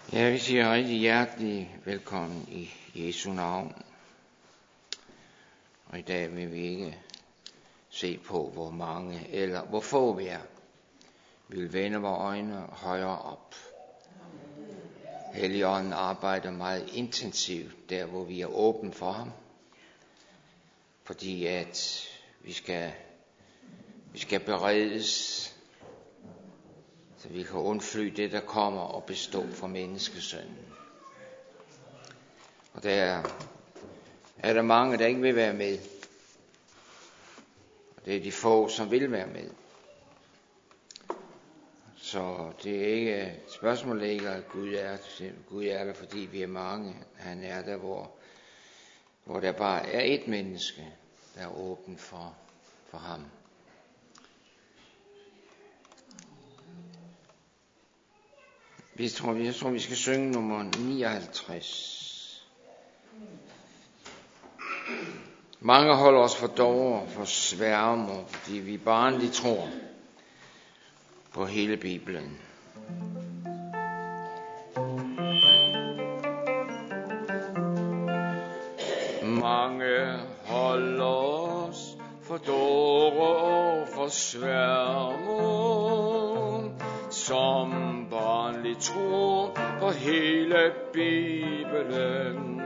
Ja, vi siger rigtig hjertelig velkommen i Jesu navn. Og i dag vil vi ikke se på, hvor mange eller hvor få vi er. Vi vil vende vores øjne højere op. Helligånden arbejder meget intensivt der, hvor vi er åbne for ham. Fordi at vi skal beredes, så vi kan undfly det, der kommer og bestå for menneskesønnen. Og der er der mange, der ikke vil være med. Og det er de få, som vil være med. Så det er ikke spørgsmålet ikke, at Gud er der, fordi vi er mange. Han er der, hvor der bare er et menneske, der er åben for ham. Jeg tror, vi skal synge nummer 59. Mange holder os for dovre, for sværmer, fordi vi barnligt tror på hele Bibelen. Mange holder os for dovre og for sværmer, som barnligt tror på hele Bibelen.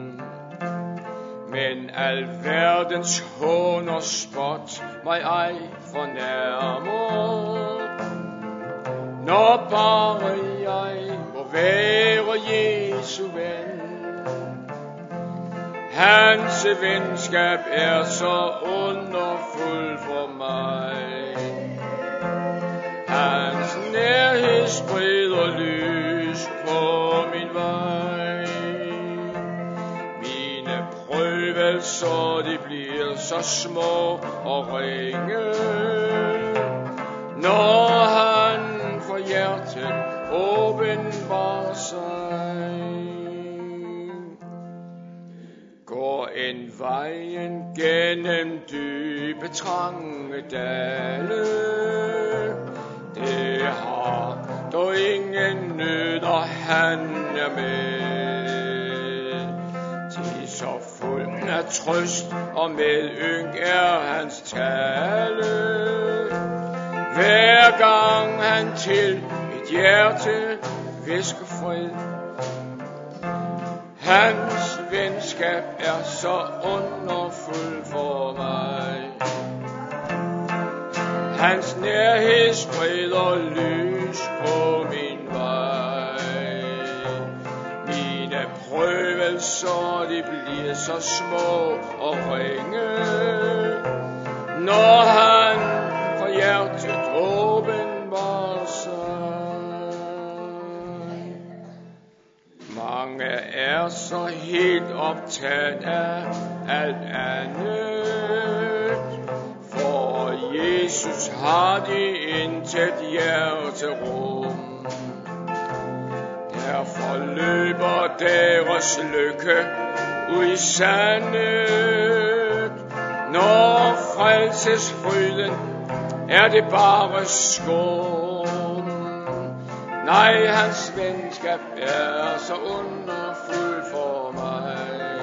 Men alverdens hån og spot mig ej fornærmer, når bare jeg må være Jesu ven. Hans venskab er så underfuld for mig. Hans nærhed spreder lys på min vej. Mine prøvelser, de bliver så små og ringe, når han for hjertet åbenbarer sig. Går en vejen gennem dybe trange dale, det har dog ingen nød, og han er med. Til så fuld af trøst og med ynk er hans tale. Hver gang han til mit hjerte hvisker fred. Hans venskab er så underfuld for mig. Hans nærhed spreder lys på min vej. Mine prøvelser, de bliver så små og ringe, når han for hjertet åbenbarer sig. Mange er så helt optaget af alt andet. For Jesus har de intet hjerterum. Derfor løber deres lykke ud i sandet. Når frelsesfryden er det bare skum. Nej, hans venskab er så underfuld for mig.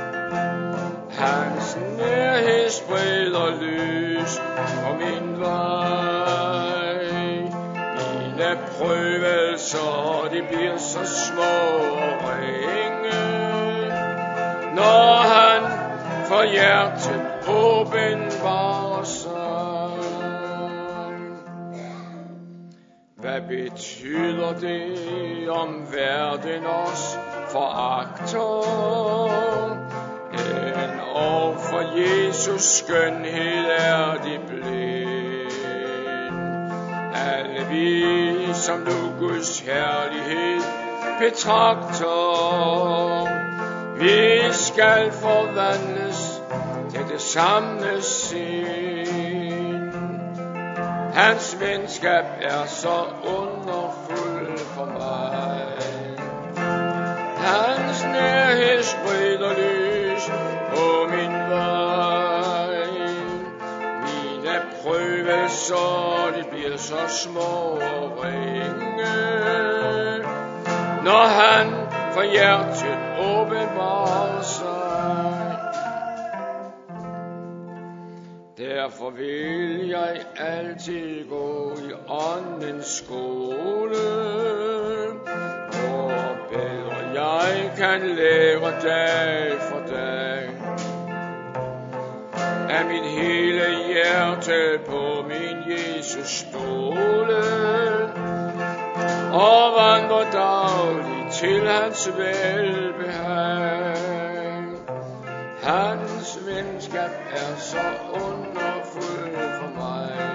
Hans nærhed spreder lys på min vej. Mine prøvelser, de bliver så små og ringe, når han for hjertet åbenbarer sig. Hvad betyder det, om verden os foragter? Men og for Jesus skønhed er de blind. Alle vi, som nu Guds herlighed betragter, vi skal forvandles til det samme sind. Hans venskab er så underfuld for mig. Hans nærhed spreder lys på min vej. Mine prøvelser, de bliver så små og ringe, når han for hjertet åbenbarer sig. Derfor vil jeg altid gå i åndens skole, hvor bedre jeg kan lære dag for dag. Af mit hele hjerte på min Jesus stole, og vandrer dagligt til hans velbehag. Hans venskab er så underfuld for mig.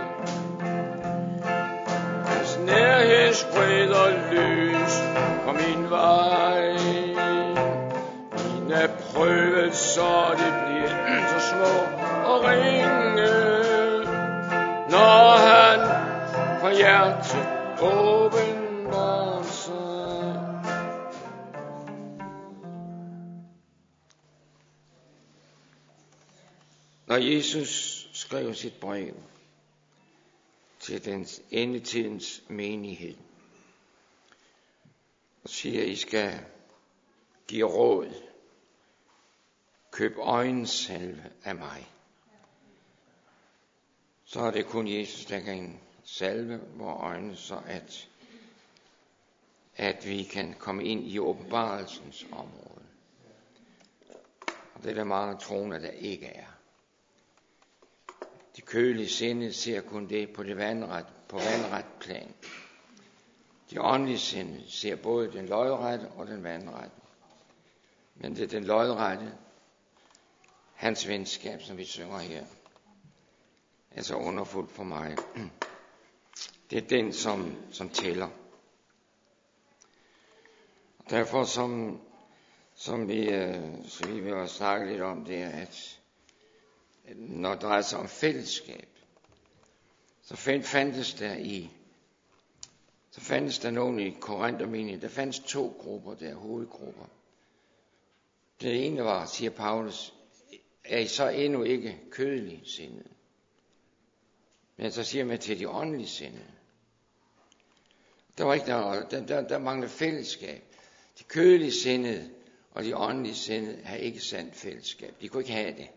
Hans nærhed spreder lys på min vej. Mine prøvelser, de bliver så små og ringe, når han for hjertet åbenbarer sig. Når Jesus skrev sit brev til den endetidens menighed og siger, I skal give råd, køb øjensalve af mig, så er det kun Jesus, der kan salve vores øjne, så at vi kan komme ind i åbenbarelsens område. Og det er der mange troende, der ikke er. De kølige sinde ser kun det på vandret plan. De åndelige sinde ser både den lodrette og den vandrette. Men det er den lodrette, hans venskab, som vi synger her, er så underfuldt for mig. Det er den, som tæller. Derfor, som vi vil have snakket lidt om, det er, at når det drejer sig om fællesskab, så fandtes der nogen i Korinthermenigheden. Der fandtes 2 grupper der, hovedgrupper. Det ene var, siger Paulus, er I så endnu ikke kødelige sindede? Men så siger man til de åndelige sindede. Der var ikke der manglede fællesskab. De kødelige sindede og de åndelige sindede har ikke sandt fællesskab. De kunne ikke have det.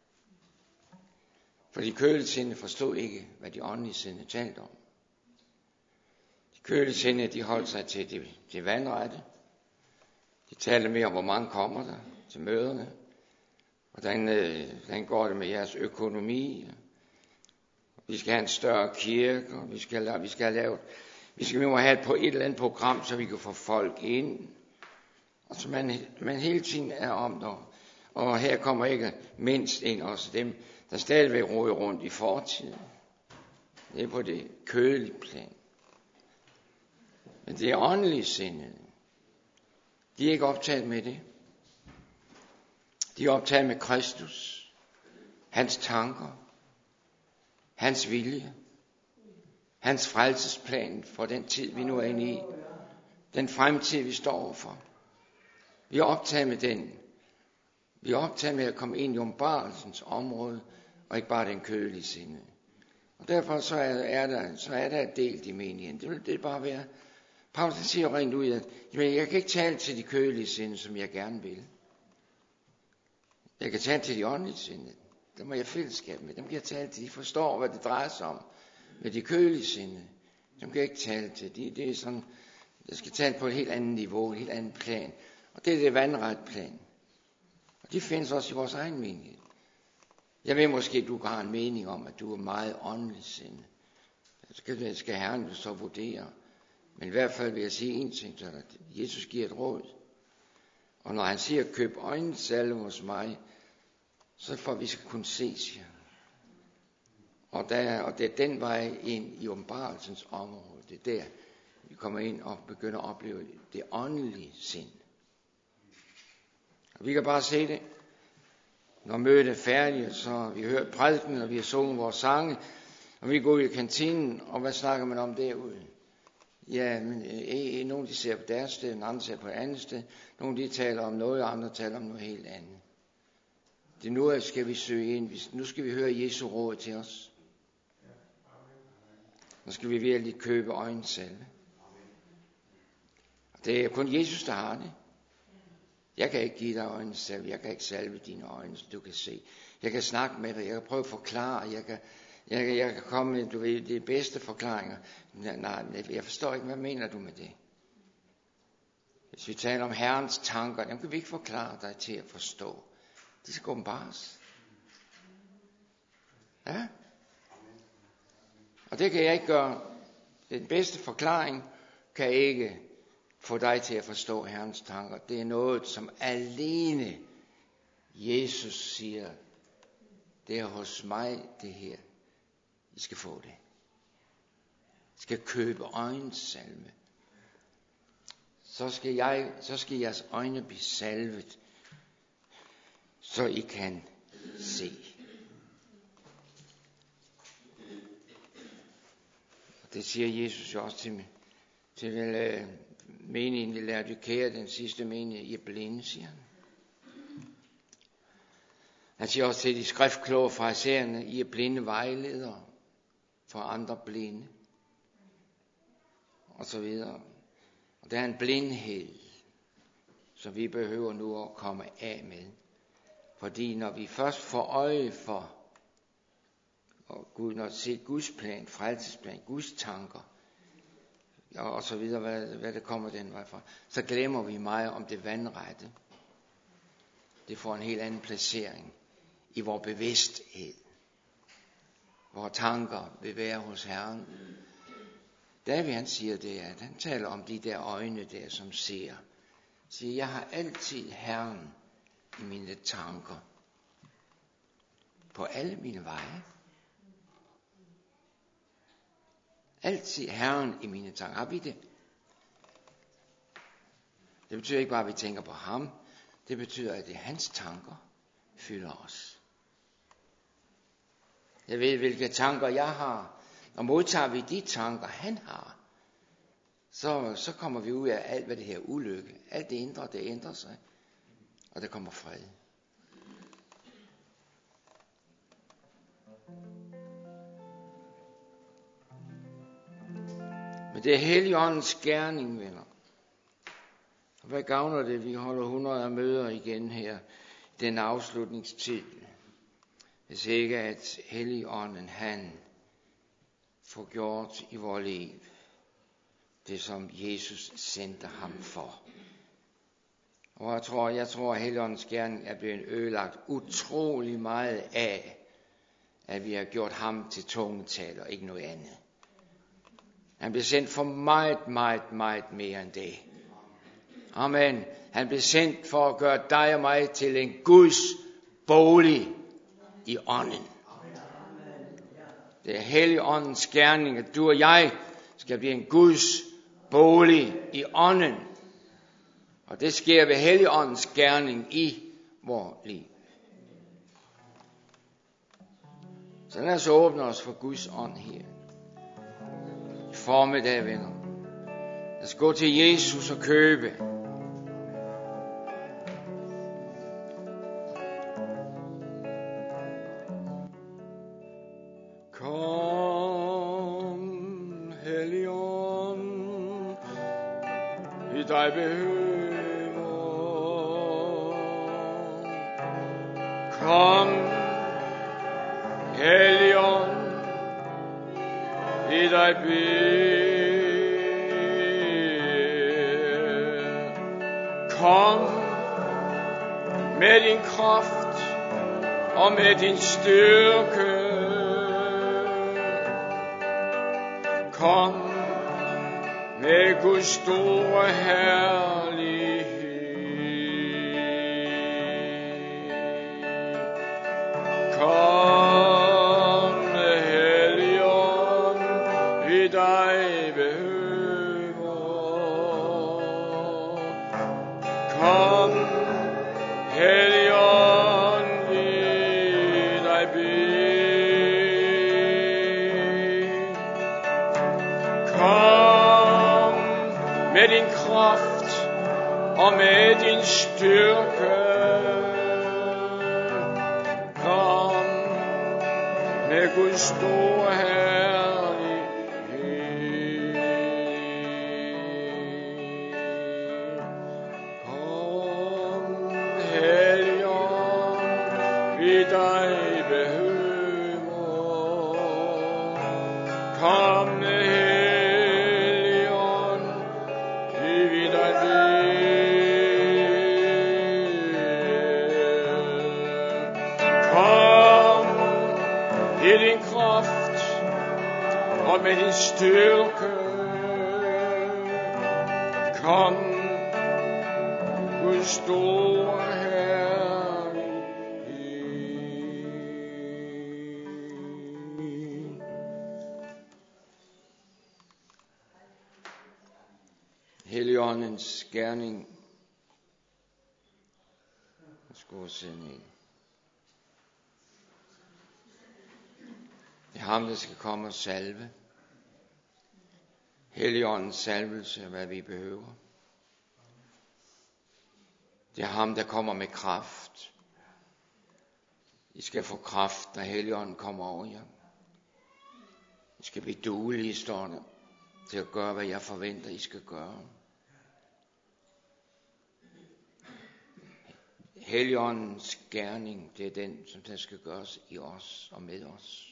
For de kødelige sindede forstod ikke, hvad de åndelige sindede talte om. De kødelige sindede, de holdt sig til det vandrette. De talte mere om, hvor mange kommer der til møderne. Hvordan går det med jeres økonomi? Vi skal have en større kirke, og vi må have et eller andet program, så vi kan få folk ind. Og så man hele tiden er om der. Og her kommer ikke mindst ind også dem, der stadigvæk roder rundt i fortiden. Det er på det kødelige plan. Men det er åndelige sindede. De er ikke optaget med det. De er optaget med Kristus, hans tanker, hans vilje, hans frelsesplan for den tid, vi nu er inde i, den fremtid, vi står overfor. Vi er optaget med den. Vi er optaget med at komme ind i åbenbarelsens område, og ikke bare den kødelige sinde. Og derfor så er der et delt i menigheden. Det vil det bare være. Paulus siger rent ud, at jeg kan ikke tale til de kødelige sinde, som jeg gerne vil. Jeg kan tale til de åndelige sinde. Dem må jeg fællesskab med. Dem kan jeg tale til. De forstår, hvad det drejer sig om. Men de kødelige sinde, dem kan jeg ikke tale til. Det er sådan, jeg skal tale på et helt andet niveau, et helt andet plan. Og det er det vandret plan. Og de findes også i vores egen menighed. Jeg ved måske, at du har en mening om, at du er meget åndelig sinde. Det skal Herren så vurdere. Men i hvert fald vil jeg sige en ting, at Jesus giver et råd. Og når han siger, køb øjensalve hos mig, så for at vi skal kunne se, siger han. Og det er den vej ind i åbenbarelsens område. Det er der, vi kommer ind og begynder at opleve det åndelige sind. Og vi kan bare se det. Når mødet er færdigt, så vi har hørt prædiken, og vi har sunget vores sange, og vi går ud i kantinen, og hvad snakker man om derude? Ja, men nogle de ser på deres sted, en anden ser på et andet sted. Nogle de taler om noget, og andre taler om noget helt andet. Det nu skal vi søge ind. Nu skal vi høre Jesu råd til os. Nu skal vi virkelig købe øjensalve. Det er kun Jesus, der har det. Jeg kan ikke give dig øjnene selv. Jeg kan ikke salve dine øjne, så du kan se. Jeg kan snakke med dig. Jeg kan prøve at forklare. Jeg kan komme med, du ved, de bedste forklaringer. Nej, jeg forstår ikke, hvad mener du med det? Hvis vi taler om Herrens tanker, dem kan vi ikke forklare dig til at forstå. De skal åbenbares. Ja? Og det kan jeg ikke gøre. Den bedste forklaring kan ikke få dig til at forstå Herrens tanker. Det er noget, som alene Jesus siger, det er hos mig det her. I skal få det. I skal købe øjensalve. Så skal jeres øjne blive salvet, så I kan se. Og det siger Jesus jo også til menigheden i Laodikea, den sidste menighed, I er blinde, siger han. Han siger også til de skriftkloge farisæerne, I er blinde vejledere for andre blinde. Og så videre. Og der er en blindhed, som vi behøver nu at komme af med. Fordi når vi først får øje for, når vi ser Guds plan, frelsesplan, Guds tanker, og så videre, hvad det kommer den vej fra, så glemmer vi meget om det vandrette. Det får en helt anden placering i vores bevidsthed. Vores tanker vil være hos Herren. David han siger det, at han taler om de der øjne der, som ser. Siger, jeg har altid Herren i mine tanker. På alle mine veje. Altid Herren i mine tanker. Har vi det? Det betyder ikke bare, at vi tænker på ham. Det betyder, at det er hans tanker fylder os. Jeg ved, hvilke tanker jeg har. Og modtager vi de tanker, han har, så kommer vi ud af alt, hvad det her ulykke. Alt det indre, det ændrer sig. Og der kommer fred. Men det er Helligåndens gerning, venner. Og hvad gavner det, vi holder 100 af møder igen her, den afslutningstid. Hvis ikke at Helligånden, han får gjort i vores liv det, som Jesus sendte ham for. Og jeg tror at Helligåndens gerning er blevet ødelagt utrolig meget af, at vi har gjort ham til tungetaler og ikke noget andet. Han blev sendt for meget mere end det. Amen. Han blev sendt for at gøre dig og mig til en Guds bolig i ånden. Det er Helligåndens gerning, at du og jeg skal blive en Guds bolig i ånden. Og det sker ved Helligåndens gerning i vores liv. Så lad os åbne os for Guds ånd her. I formiddag, venner. Lad os gå til Jesus og købe. Kom, Helligånd, vi dig behøver. Kom, Helligånd, vi dig beder. Kom med din kraft og med din styrke. Kom med Guds store herlighed. Kom, Helligånd, vi dig behøver. Kom, Helligånd, vi dig beder. Kom med din kraft og med din styrke. Kom med Guds store herlighed. dig behøver. Kom, Helligånd, vi dig vil. Kom i din kraft og med din styrke. Kom, Guds store herlighed. Helligåndens gerning. Skål se ned. Det er ham, der skal komme og salve. Helligåndens salvelse er, hvad vi behøver. Det er ham, der kommer med kraft. I skal få kraft, når Helligånden kommer over jer. I skal blive duelige, står der, til at gøre, hvad jeg forventer, I skal gøre. Helligåndens gerning, det er den, som der skal gøres i os og med os.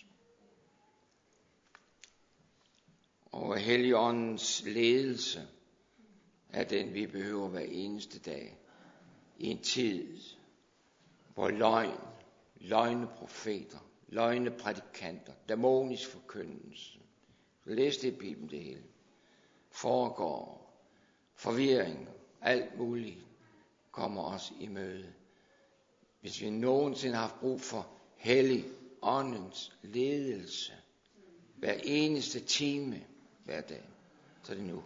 Og Helligåndens ledelse er den, vi behøver hver eneste dag. I en tid, hvor løgneprofeter, løgneprædikanter, dæmonisk forkyndelse, læs det i Bibelen det hele, foregår, forvirring, alt muligt kommer os i møde. Hvis vi nogensinde har haft brug for Helligåndens ledelse, hver eneste time, hver dag, så er det nu.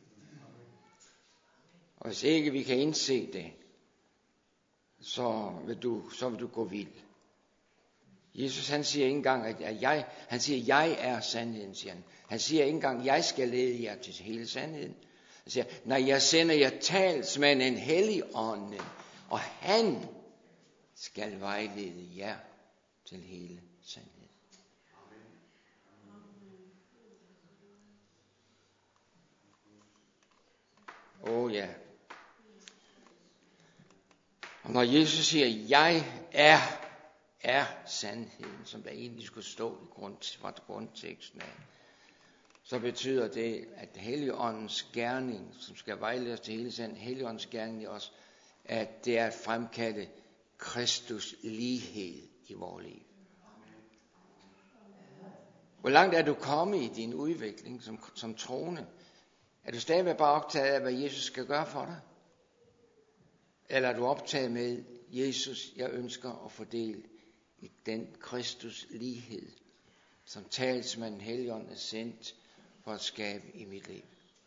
Og hvis ikke vi kan indse det, så vil du gå vild. Jesus han siger ikke engang, jeg er sandheden, siger han. Han siger ikke engang, jeg skal lede jer til hele sandheden. Han siger, når jeg sender jer talsmanden Helligånden, og han skal vejlede jer til hele sandheden. Ja. Og når Jesus siger, jeg er sandheden, som der egentlig skulle stå fra grundteksten af, så betyder det, at Helligåndens gerning, som skal vejlede os til hele sandheden, Helligåndens gerning i os, at det er at fremkalde Kristus lighed i vores liv. Hvor langt er du kommet i din udvikling som troende? Er du stadigvæk bare optaget af, hvad Jesus skal gøre for dig? Eller er du optaget med, Jesus, jeg ønsker at fordele i den Kristus lighed, som talsmanden Helligånden er sendt for at skabe i mit liv?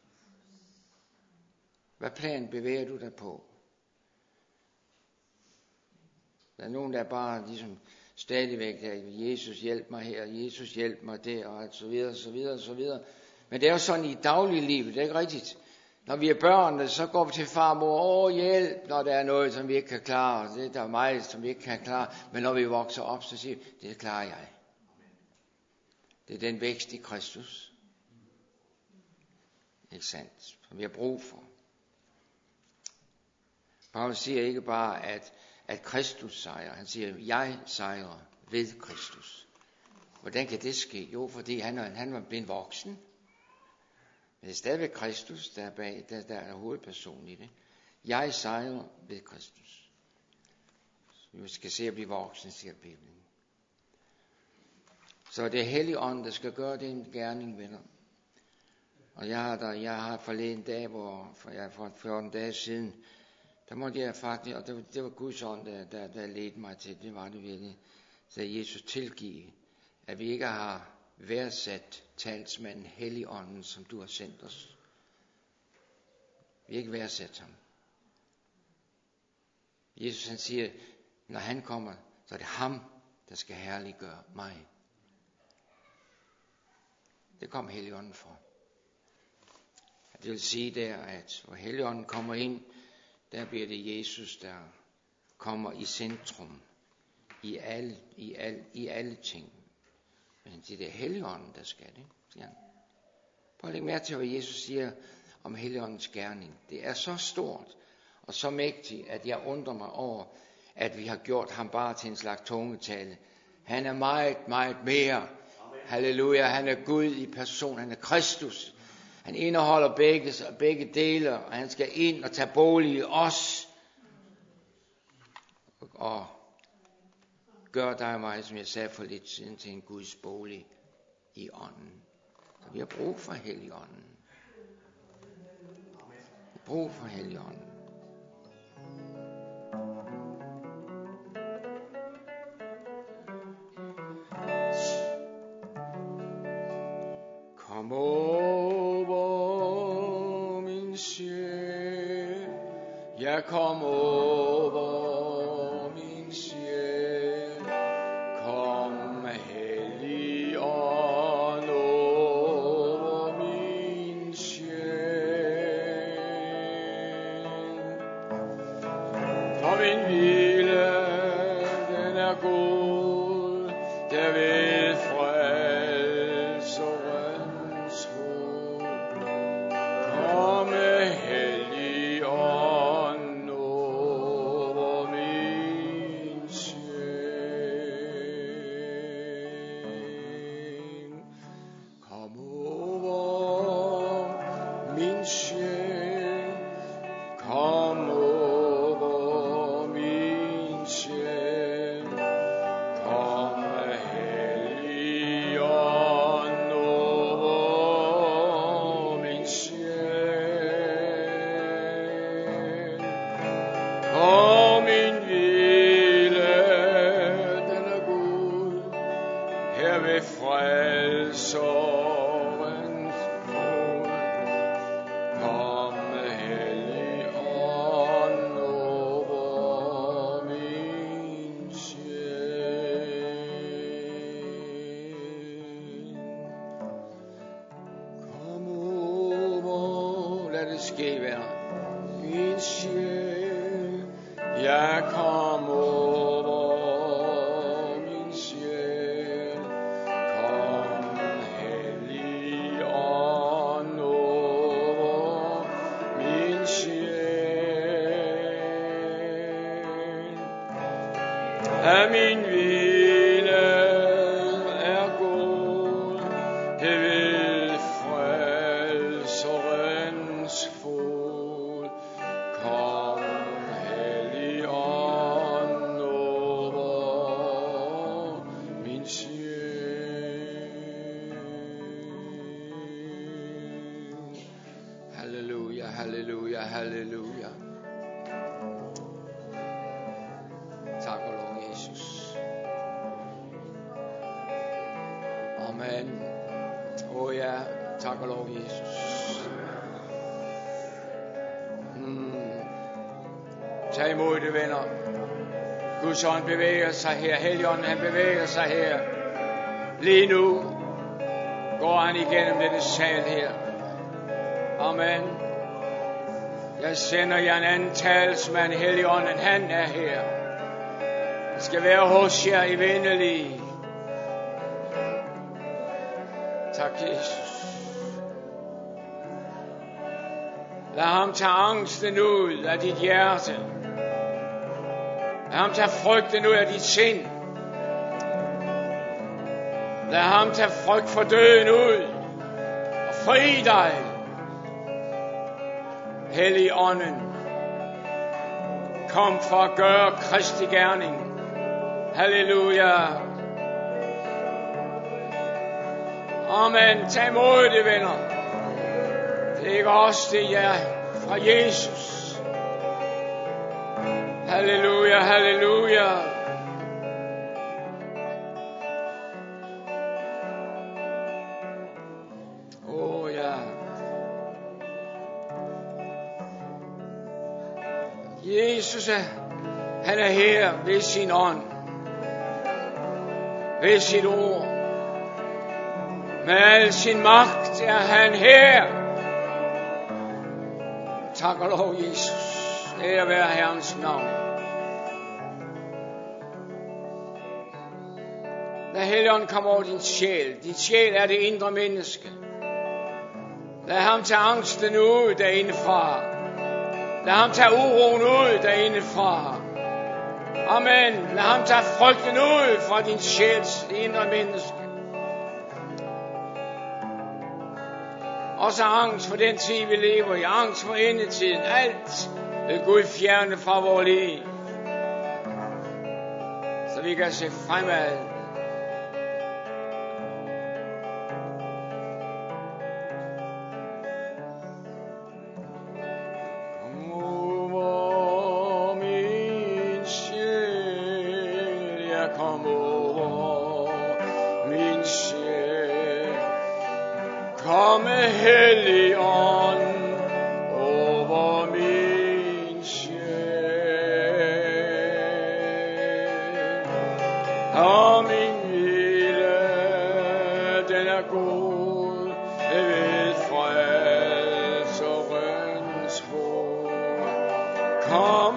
Hvad plan bevæger du dig på? Der er nogen, der bare ligesom stadigvæk der, Jesus hjælp mig her, Jesus hjælp mig der, og så videre, så videre, så videre. Men det er jo sådan i dagliglivet, det er ikke rigtigt. Når vi er børn, så går vi til far og mor, hjælp, når der er noget, som vi ikke kan klare. Det er der meget, som vi ikke kan klare. Men når vi vokser op, så siger vi, det klarer jeg. Det er den vækst i Kristus. Ikke sandt? Som vi har brug for. Paulus siger ikke bare, at Kristus sejrer. Han siger, jeg sejrer ved Kristus. Hvordan kan det ske? Jo, fordi han var blevet voksen. Men det er stadigvæk Kristus, der er bag, der er hovedpersonen i det. Jeg sejrer ved Kristus. Vi skal se at blive voksen, siger Bibelen. Så det er Helligånden, der skal gøre den gerning, venner. Og jeg har forleden dag, for 14 dage siden, der måtte jeg faktisk, og det var Guds ånd, der ledte mig til, det var det virkelig, så Jesus tilgive, at vi ikke har værdsat talsmanden Helligånden, som du har sendt os. Vi har ikke værdsat ham. Jesus han siger, når han kommer, så er det ham, der skal herliggøre mig. Det kom Helligånden for. Det vil sige der, at hvor Helligånden kommer ind, der bliver det Jesus, der kommer i centrum i alle ting. Men det er Helligånden, der skal det, siger han. Prøv at lægge mærke til, hvad Jesus siger om Helligåndens gerning. Det er så stort og så mægtigt, at jeg undrer mig over, at vi har gjort ham bare til en slags tungetale. Han er meget, meget mere. Halleluja, han er Gud i person, han er Kristus. Han indeholder begge dele, og han skal ind og tage bolig i os. Og gør dig og mig, som jeg sagde for lidt siden, til en Guds bolig i ånden. Så vi har brug for Helligånden. Vi har brug for Helligånden. Kom over min sjæl, ja kom over min sjæl, kom Helligånd over min sjæl, for min hvile den er god, der ved frelserens fod, komme Helligånd over min sjæl, kom over min sjæl, kom over min sjæl, kom Helligånd over min sjæl, og min hvile den er god, her ved frelserens fod, kom Helligånd over min sjæl, kom over, lad det ske, venner, min sjæl, ja kom over min sjæl, kom Helligånd over min sjæl, at min hvile er god, det ved frelserens fod, kom Helligånd over min sjæl. Halleluja, halleluja, halleluja. Tak og lov, Jesus. Amen. Ja, tak og lov, Jesus. Tag imod det, venner. Guds ånd bevæger sig her. Helligånden, han bevæger sig her. Lige nu går han igennem denne sal her. Amen. Jeg sender jer en anden talsmand, Helligånden, han er her. Han skal være hos jer i venlig. Tak, Jesus. Lad ham tage angsten ud af dit hjerte. Lad ham tage frygten ud af dit sind. Lad ham tage frygt for døden ud og fri dig. Helligånden, kom for at gøre Kristi gerning. Halleluja. Amen. Tag imod det, venner. Det er ikke os, det er fra Jesus. Halleluja, halleluja. Ja. Jesus, han er her ved sin ånd. Ved sit ord. Med al sin magt er han her. Tak og lov, Jesus. Ære være Herrens navn. Lad Helligånden komme over din sjæl. Din sjæl er det indre menneske. Lad ham tage angsten ud derindefra. Lad ham tage uroen ud derindefra. Amen. Lad ham tage frygten ud fra din sjæls indre menneske. Også angst for den tid, vi lever i. Angst for endetiden. Alt vil Gud fjerne fra vores liv. Så vi kan se fremad. Kom over min sjæl. Kom Helligånd over min sjæl. Og min hvile, den er god ved frelserens fod. Kom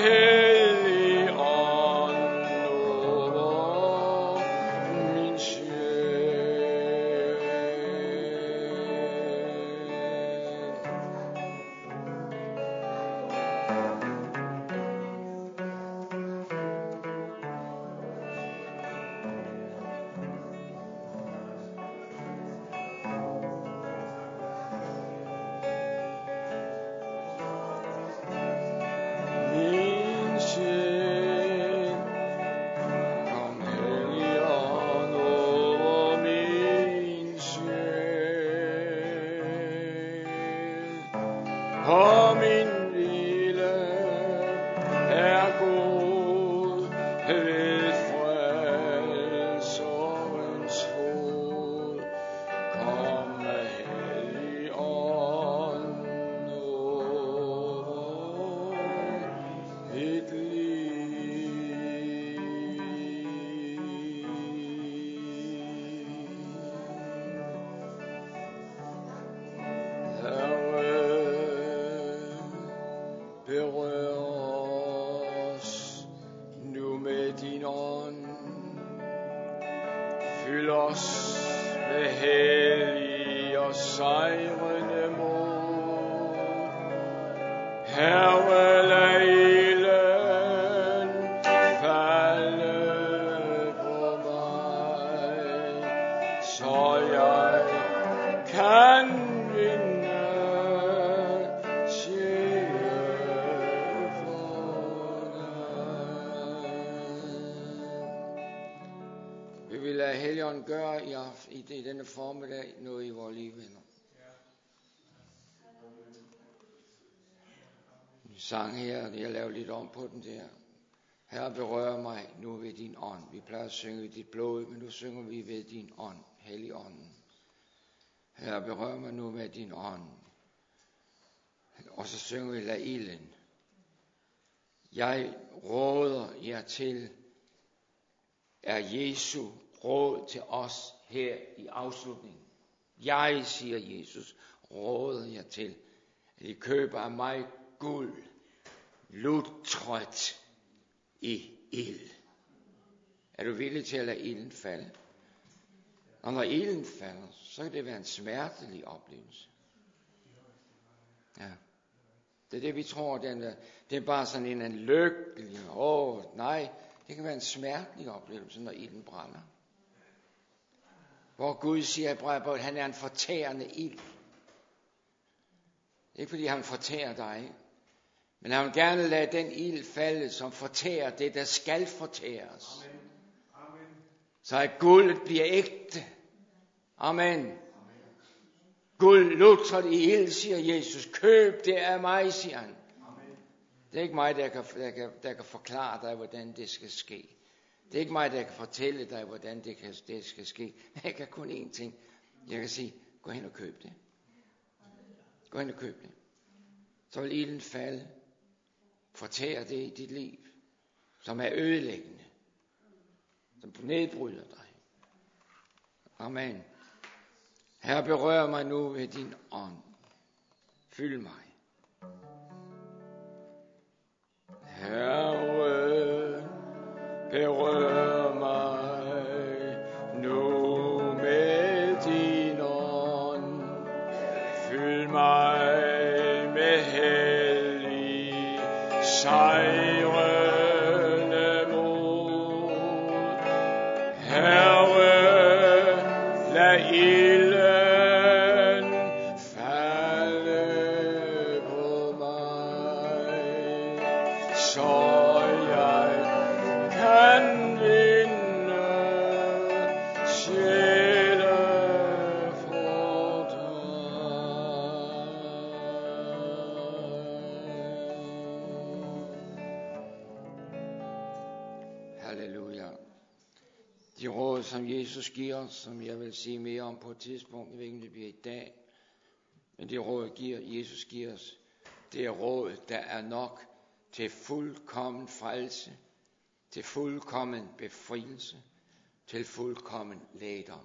og min hvile er god ved frelserens fod. Kom Helligånd over mit liv. Berør os nu med din ånd. Fyld os med hellig og sejrende mod. Herre, lad ilden falde på mig, så jeg kan vinde Vi vil lade Helligånden gøre i denne formiddag noget i vores liv, venner. Vi sang her, og jeg lavede lidt om på den der. Herre, berør mig nu ved din ånd. Vi plejer at synge ved dit blod, men nu synger vi ved din ånd, Helligånden. Herre, berør mig nu med din ånd. Og så synger vi, lad ilden. Jeg råder jer til, er Jesu råd til os her i afslutningen. Jeg, siger Jesus, råder jer til, at I køber af mig guld, lutret i ild. Er du villig til at lade ilden falde? Og når ilden falder, så kan det være en smertelig oplevelse. Ja. Det er det, vi tror, det er bare sådan en lykkelig, nej, det kan være en smertelig oplevelse, når ilden brænder. Hvor Gud siger i brevet, at han er en fortærende ild. Ikke fordi han fortærer dig, men han vil gerne lade den ild falde, som fortærer det, der skal fortæres. Amen. Så at guldet bliver ægte. Amen. Guld lutret i ild, siger Jesus. Køb det af mig, siger han. Amen. Det er ikke mig, der kan forklare dig, hvordan det skal ske. Det er ikke mig, der kan fortælle dig, hvordan det skal ske. Jeg kan kun én ting. Jeg kan sige, gå hen og køb det. Gå hen og køb det. Så vil ilden falde. Fortær det i dit liv, som er ødelæggende. Som nedbryder dig. Amen. Herre, berør mig nu ved din ånd. Fyld mig. Herre, berør mig nu med din ånd. Fyld mig med hellig, sejrende så jeg kan vinde sjæle for dig. Halleluja. De råd, som Jesus giver os, som jeg vil sige mere om på et tidspunkt, jeg ved ikke, om det bliver i dag, men de råd, Jesus giver os, det er råd, der er nok til fuldkommen frelse, til fuldkommen befrielse, til fuldkommen lægedom.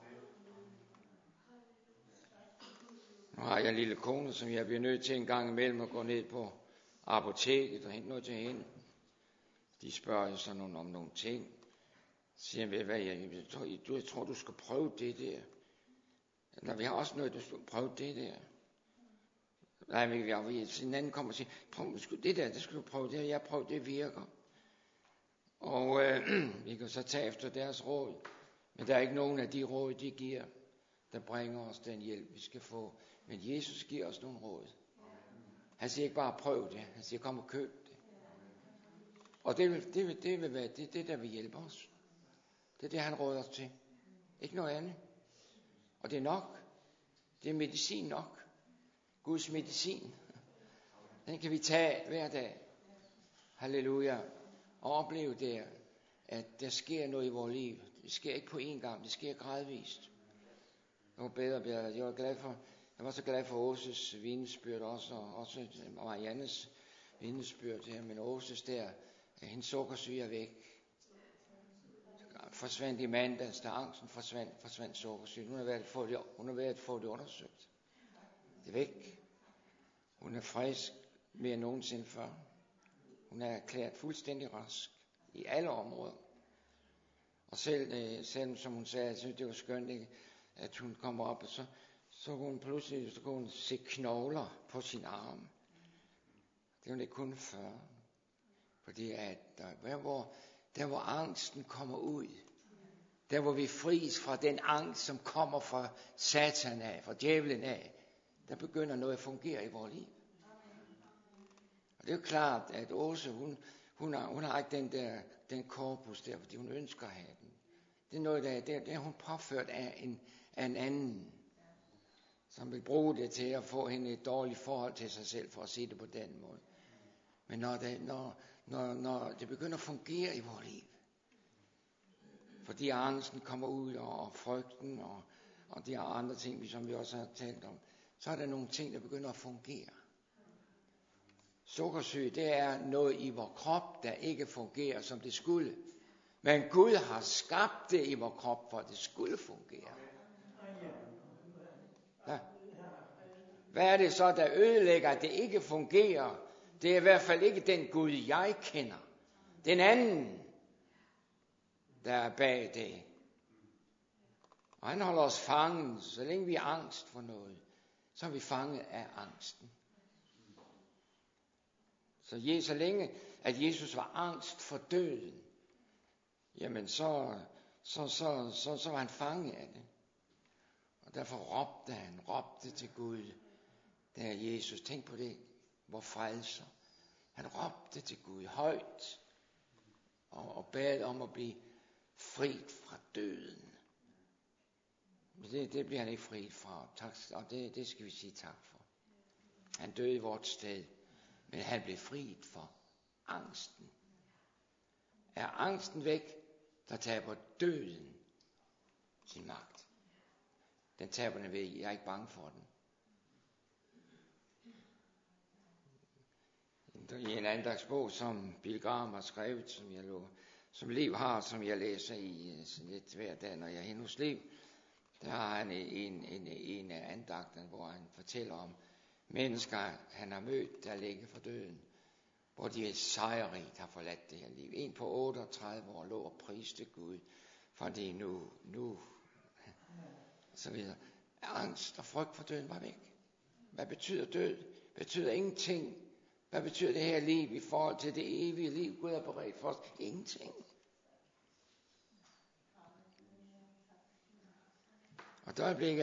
Nu har jeg en lille kone, som jeg bliver nødt til en gang imellem at gå ned på apoteket og hente noget til hende. De spørger sådan om nogle ting. Så siger jeg, hvad jeg tror, du skal prøve det der. Eller vi har også noget, du skal prøve det der. Nej, men en anden kommer og siger, prøv det der, det skal du prøve det, jeg prøver, det virker. Og vi kan så tage efter deres råd, men der er ikke nogen af de råd, de giver, der bringer os den hjælp, vi skal få. Men Jesus giver os nogle råd. Han siger ikke bare, prøv det, han siger, kom og køb det. Og det vil være det, der vil hjælpe os. Det er det, han råder os til. Ikke noget andet. Og det er nok. Det er medicin nok. Guds medicin. Den kan vi tage hver dag. Halleluja. Og opleve der, at der sker noget i vores liv. Det sker ikke på én gang. Det sker gradvist. Det var bedre. Jeg var så glad for Åses vidnesbyrd også. Og også Mariannes vidnesbyrd her. Men Åses der, hendes sukkersyge er væk. Forsvandt i mandags, da angsten forsvandt sukkersyge. Hun har været fået det undersøgt. Det er væk. Hun er frisk mere end nogensinde før. Hun er erklæret fuldstændig rask i alle områder. Og selv som hun sagde, jeg synes det var skønt, ikke, at hun kommer op, og så kunne hun pludselig se knogler på sin arm. Det var det kun før. Fordi at der hvor angsten kommer ud, der hvor vi fries fra den angst, som kommer fra Satan af, fra djævlen af, der begynder noget at fungere i vores liv. Og det er jo klart, at Åse, hun har ikke den korpus der, fordi hun ønsker at have den. Det er noget, der er hun påført af en anden, som vil bruge det til at få hende et dårligt forhold til sig selv, for at sige det på den måde. Men når det begynder at fungere i vores liv, fordi angsten kommer ud, og frygten, og de andre ting, som vi også har talt om, så er der nogle ting, der begynder at fungere. Sukkersyge, det er noget i vores krop, der ikke fungerer, som det skulle. Men Gud har skabt det i vores krop, for at det skulle fungere. Ja. Hvad er det så, der ødelægger, at det ikke fungerer? Det er i hvert fald ikke den Gud, jeg kender. Den anden, der er bag det. Og han holder os fanget, så længe vi har angst for noget, så er vi fanget af angsten. Så længe at Jesus var angst for døden, jamen så var han fanget af det. Og derfor råbte til Gud, der er Jesus. Tænk på det, hvor frelser. Han råbte til Gud højt og bad om at blive frit fra døden. Men det bliver han ikke frit fra. Tak, og det skal vi sige tak for. Han døde i vort sted, men han blev frit for angsten. Er angsten væk, der taber døden sin magt. Den taber den ved, jeg er ikke bange for den. I en andagsbog, som Bill Graham har skrevet, som Liv har, som jeg læser i lidt hver dag, når jeg er henne hos Liv, der har han en af andagterne, hvor han fortæller om mennesker, han har mødt, der ligger for døden, hvor de sejrigt har forladt det her liv. En på 38 år lå og priste Gud, fordi nu, så videre. Angst og frygt for døden var væk. Hvad betyder død? Betyder ingenting. Hvad betyder det her liv i forhold til det evige liv, Gud har beredt for os? Ingenting. Og der øjeblik,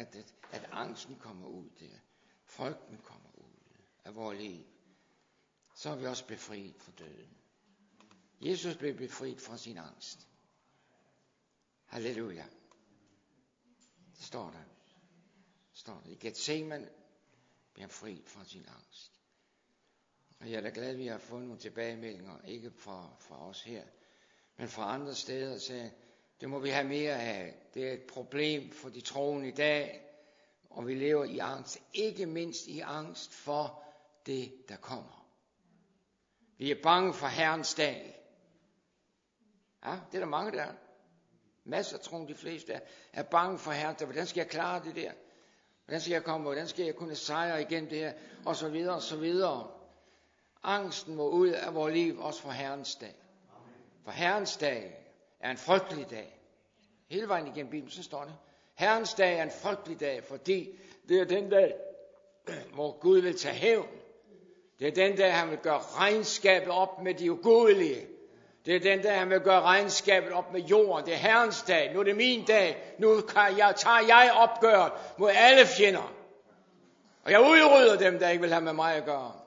at angsten kommer ud der, frygten kommer ud af vores liv, så er vi også befriet fra døden. Jesus blev befriet fra sin angst. Halleluja. Det står der. I Getsemane bliver han fri fra sin angst. Og jeg er da glad, at vi har fået nogle tilbagemeldinger, ikke fra os her, men fra andre steder, så det må vi have mere af. Det er et problem for de troende i dag, og vi lever i angst, ikke mindst i angst for det, der kommer. Vi er bange for Herrens dag. Ja, det er der mange der. Masser af troende, de fleste er bange for Herrens dag. Hvordan skal jeg klare det der? Hvordan skal jeg komme? Hvordan skal jeg kunne sejre igennem det her? Og så videre, og så videre. Angsten må ud af vores liv, også for Herrens dag. For Herrens dag er en frygtelig dag. Hele vejen igennem Bibelen, så står det. Herrens dag er en frygtelig dag, fordi det er den dag, hvor Gud vil tage hævn. Det er den dag, han vil gøre regnskabet op med de ugudelige. Det er den dag, han vil gøre regnskabet op med jorden. Det er Herrens dag. Nu er det min dag. Nu tager jeg opgøret mod alle fjender. Og jeg udrydder dem, der ikke vil have med mig at gøre.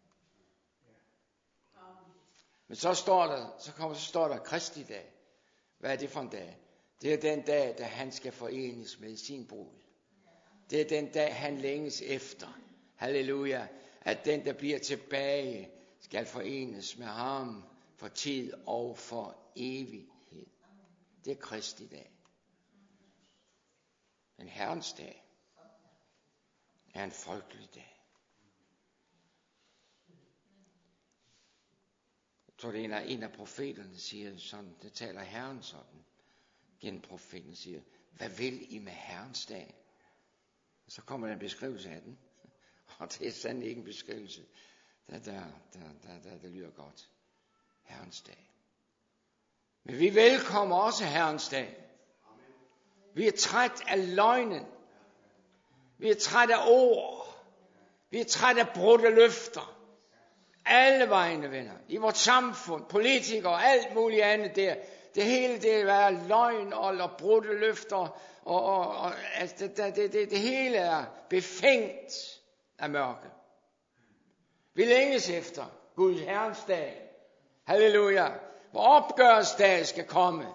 Men så står der Kristi dag. Hvad er det for en dag? Det er den dag, da han skal forenes med sin brud. Det er den dag, han længes efter. Halleluja. At den, der bliver tilbage, skal forenes med ham for tid og for evighed. Det er Kristi dag. Men Herrens dag er en frygtelig dag. Jeg tror, det er en af profeterne, siger sådan, det taler Herren sådan, gennem profeten siger, hvad vil I med Herrens dag? Og så kommer der en beskrivelse af den, og det er sandelig ikke en beskrivelse, der lyder godt. Herrens dag. Men vi velkommer også Herrens dag. Vi er træt af løgnen. Vi er træt af ord. Vi er træt af brudte løfter. Alle vegne, venner. I vores samfund, politikere og alt muligt andet der. Det hele det er løgn og brudte løfter. Altså, det hele er befængt af mørke. Vi længes efter Guds Herrens dag. Halleluja. Hvor opgørsdag skal komme.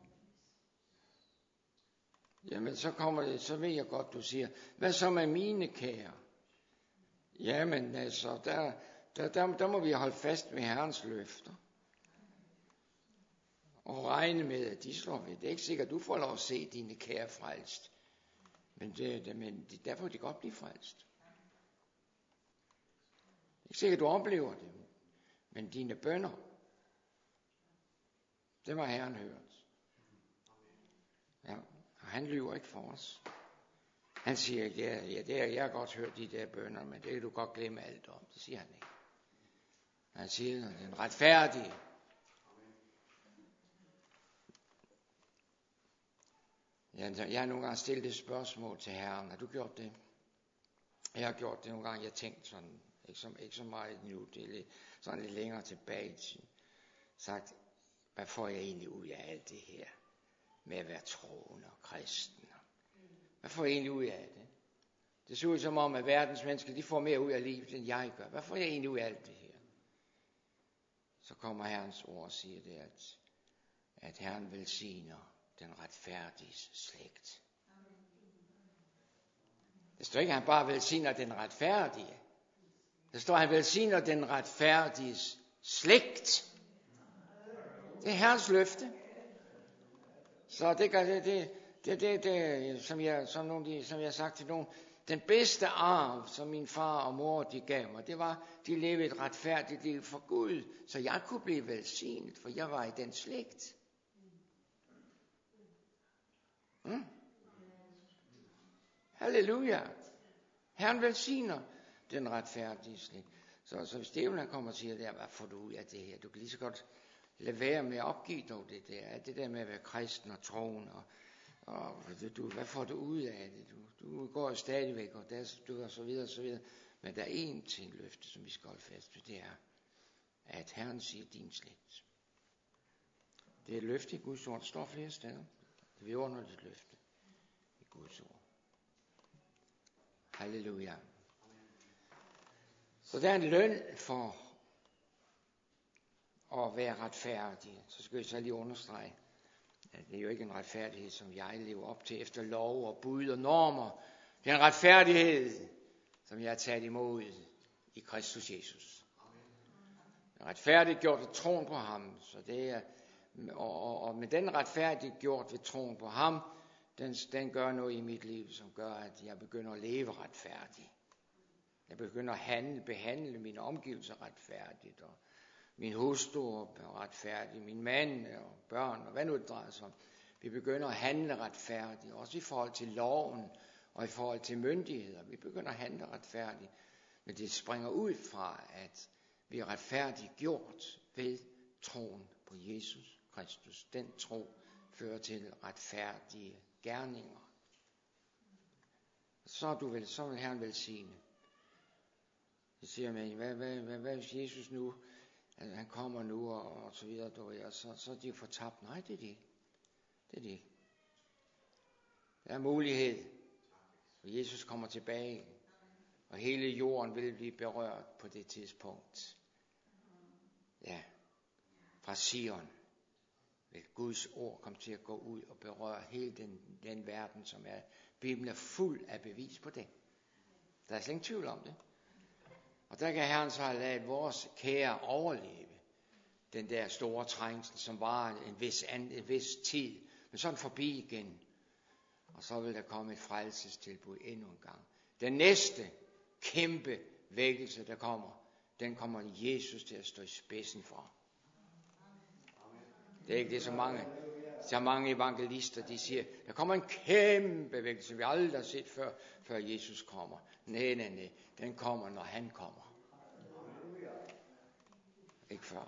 Jamen så kommer det, så ved jeg godt, du siger, hvad så med mine kære? Jamen altså, der må vi holde fast med Herrens løfter. Og regne med, at de slår ved. Det er ikke sikkert, at du får lov at se dine kære frelst. Men derfor vil de godt blive frelst. Det er ikke sikkert, at du oplever det. Men dine bønner, det var Herren hørt. Ja, og han lyver ikke for os. Han siger, jeg har godt hørt de der bønner, men det kan du godt glemme alt om. Det siger han ikke. Han siger, den retfærdige. Jeg har nogle gange stillet et spørgsmål til Herren. Har du gjort det? Jeg har gjort det nogle gange. Jeg har tænkt sådan, ikke så meget nu, det er sådan lidt længere tilbage i tiden. Sagt, hvad får jeg egentlig ud af alt det her med at være troende og kristen? Hvad får jeg egentlig ud af det? Det ser ud som om, at verdens mennesker, de får mere ud af livet, end jeg gør. Hvad får jeg egentlig ud af alt det her? Så kommer Herrens ord og siger det, at Herren velsigner den retfærdige slægt. Det står ikke, at han bare velsigner den retfærdige. Der står, at han velsigner den retfærdige slægt. Det er Herrens løfte. Så det som jeg har sagt til nogen, den bedste arv, som min far og mor de gav mig, det var, de levede et retfærdigt liv for Gud, så jeg kunne blive velsignet, for jeg var i den slægt. Halleluja. Herren velsigner den retfærdige slægt. Så hvis djævlen kommer og siger, hvad får du ud af det her? Du kan lige så godt lade være med at opgive dog det der. Det der med at være kristen og troen. Og hvad får du ud af det? Du går stadigvæk, og så videre, så videre. Men der er én ting løfte, som vi skal holde fast ved. Det er, at Herren siger din slægt. Det er et løfte i Guds ord. Der står flere steder. Det er underligt løfte i Guds ord. Halleluja. Så der er en løn for at være retfærdig, så skal jeg så lige understrege, at det er jo ikke en retfærdighed, som jeg lever op til efter lov og bud og normer. Det er en retfærdighed, som jeg har taget imod i Kristus Jesus. En retfærdighed gjort ved troen på ham, så det er, og med den retfærdighed gjort ved troen på ham, den gør noget i mit liv, som gør, at jeg begynder at leve retfærdigt. Jeg begynder at behandle mine omgivelser retfærdigt, og min hustru er retfærdig, min mand og børn, og hvad nu det drejer sig om. Vi begynder at handle retfærdigt, også i forhold til loven og i forhold til myndigheder. Vi begynder at handle retfærdigt, men det springer ud fra, at vi er retfærdigt gjort ved troen på Jesus Kristus. Den tro fører til retfærdige gerninger. Så vil Herren velsigne. Så siger man, hvad hvis Jesus nu, han kommer nu og så videre, og så er de fortabt. Nej, det er det ikke. Det er det ikke. Der er mulighed, for Jesus kommer tilbage, og hele jorden vil blive berørt på det tidspunkt. Ja, fra Sion vil Guds ord komme til at gå ud og berøre hele den verden, som er. Bibelen er fuld af bevis på det. Der er slet ingen tvivl om det. Og der kan Herren så have ladet vores kære overleve den der store trængsel, som var en vis tid, men så er den forbi igen. Og så vil der komme et frelsestilbud endnu en gang. Den næste kæmpe vækkelse, der kommer, den kommer Jesus til at stå i spidsen for. Det er ikke det, så mange evangelister, de siger, der kommer en kæmpe vækkelse, vi aldrig har set før Jesus kommer. Nej, den kommer, når han kommer. Ikke før.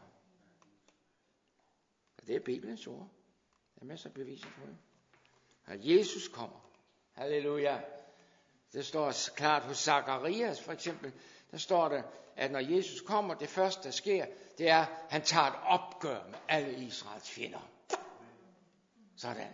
Og det er Bibelens ord. Der er masser af beviser på det. At Jesus kommer. Halleluja. Det står klart hos Zakarias for eksempel. Der står der, at når Jesus kommer, det første der sker, det er, at han tager et opgør med alle Israels fjender. Sådan.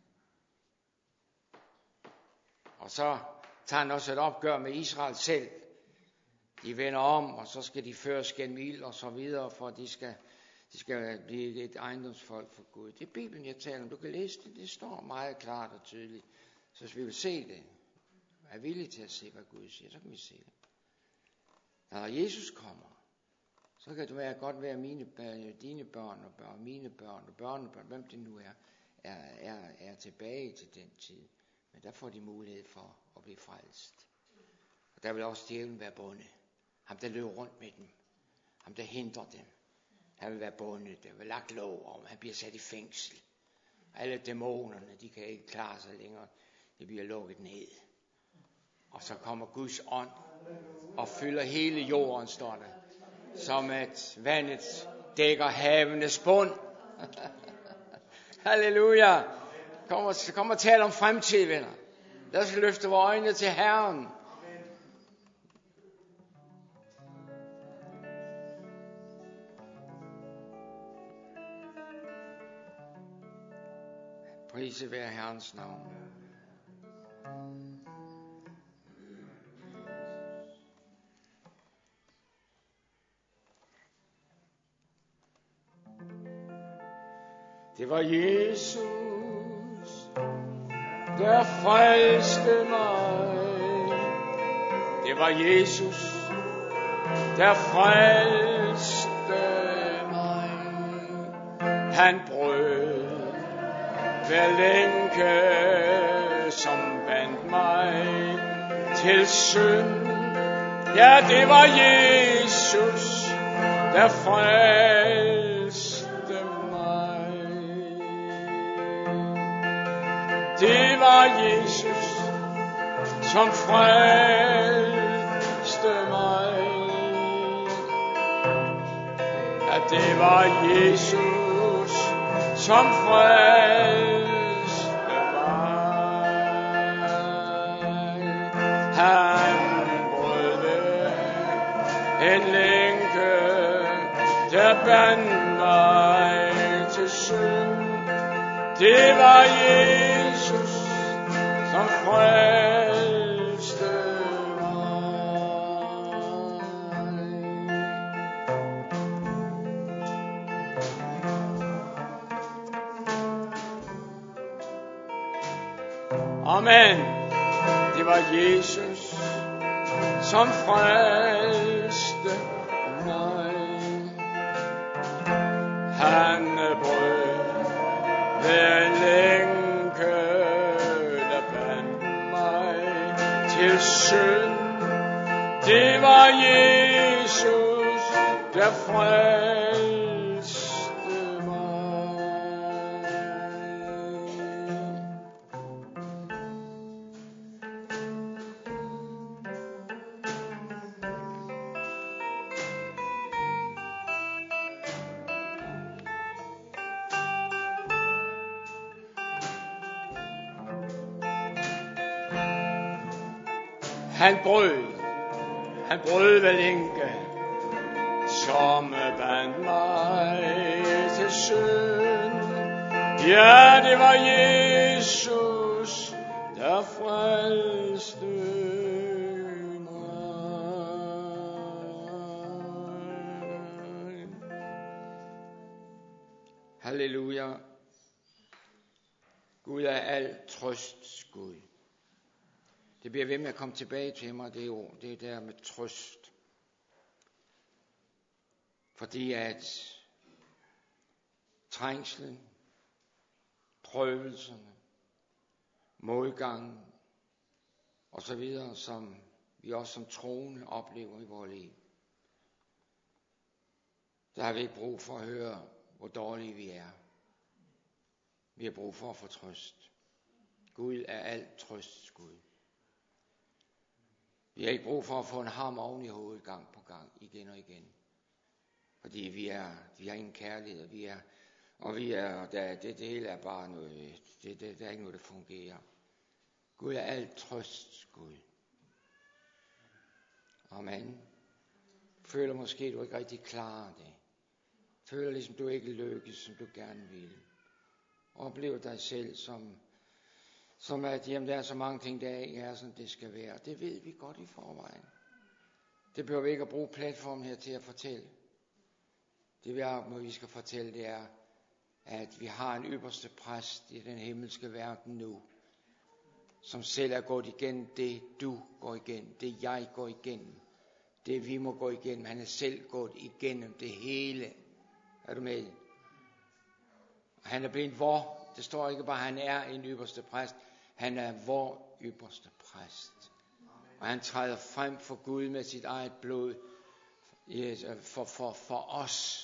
Og så tager han også et opgør med Israel selv. De vender om, og så skal de føres gennem ild og så videre, for de skal blive et ejendomsfolk for Gud. Det er Bibelen, jeg taler om. Du kan læse det. Det står meget klart og tydeligt. Så hvis vi vil se det, er villige til at se, hvad Gud siger, så kan vi se det. Når Jesus kommer, så kan det godt være dine børn og mine børn og børnebørn, hvem det nu er tilbage til den tid. Men der får de mulighed for at blive frelst. Og der vil også djævlen være bundet. Ham der løber rundt med dem. Ham der hindrer dem. Han vil være bundet. Der vil lagt lov om. Han bliver sat i fængsel. Alle dæmonerne, de kan ikke klare sig længere. De bliver lukket ned. Og så kommer Guds ånd og fylder hele jorden, står der. Som at vandet dækker havenes bund. Halleluja. Kom og tal om fremtid, venner. Lad os løfte vores øjne til Herren. Prise være Herrens navn. Det var Jesus, der frelste mig. Det var Jesus, der frelste mig. Han brød hver lænke, som bandt mig til synd. Ja, det var Jesus, der frelste mig. Det var Jesus, som frelste mig. Ja, det var Jesus, som frelste mig. Han brød en lænke, der bandt mig til synd. Det var Jesus, som frelste mig. Amen. Det var Jesus, som frelste mig. Han brød hver lænke, der bandt mig til synd. Det var Jesus, der frelste mig. Han brød vel lænke, som bandt mig til synd. Ja, det var Jesus, der frelste mig. Halleluja. Gud er al trøsts Gud. Det bliver ved med at komme tilbage til mig, det ord. Det er der med trøst. Fordi at trængslen, prøvelserne, modgangen og så videre, som vi også som troende oplever i vores liv, der har vi ikke brug for at høre, hvor dårlige vi er. Vi har brug for at få trøst. Gud er alt trøsts Gud. Vi har ikke brug for at få en ham oven i hovedet gang på gang, igen og igen. Fordi vi har ingen kærlighed, det hele er bare noget, der er ikke noget, der fungerer. Gud er alt trøsts Gud. Amen. Føler måske, du ikke rigtig klarer det. Føler ligesom, du ikke lykkes, som du gerne vil. Oplever dig selv som at jamen, der er så mange ting, der ikke er, som det skal være. Det ved vi godt i forvejen. Det behøver vi ikke at bruge platformen her til at fortælle. Det vi skal fortælle, det er, at vi har en ypperste præst i den himmelske verden nu, som selv er gået igennem det, du går igennem, det jeg går igennem, det vi må gå igennem. Han er selv gået igennem det hele. Er du med? Han er blevet vor. Det står ikke bare, at han er en ypperste præst. Han er vor ypperste præst. Og han træder frem for Gud med sit eget blod for os.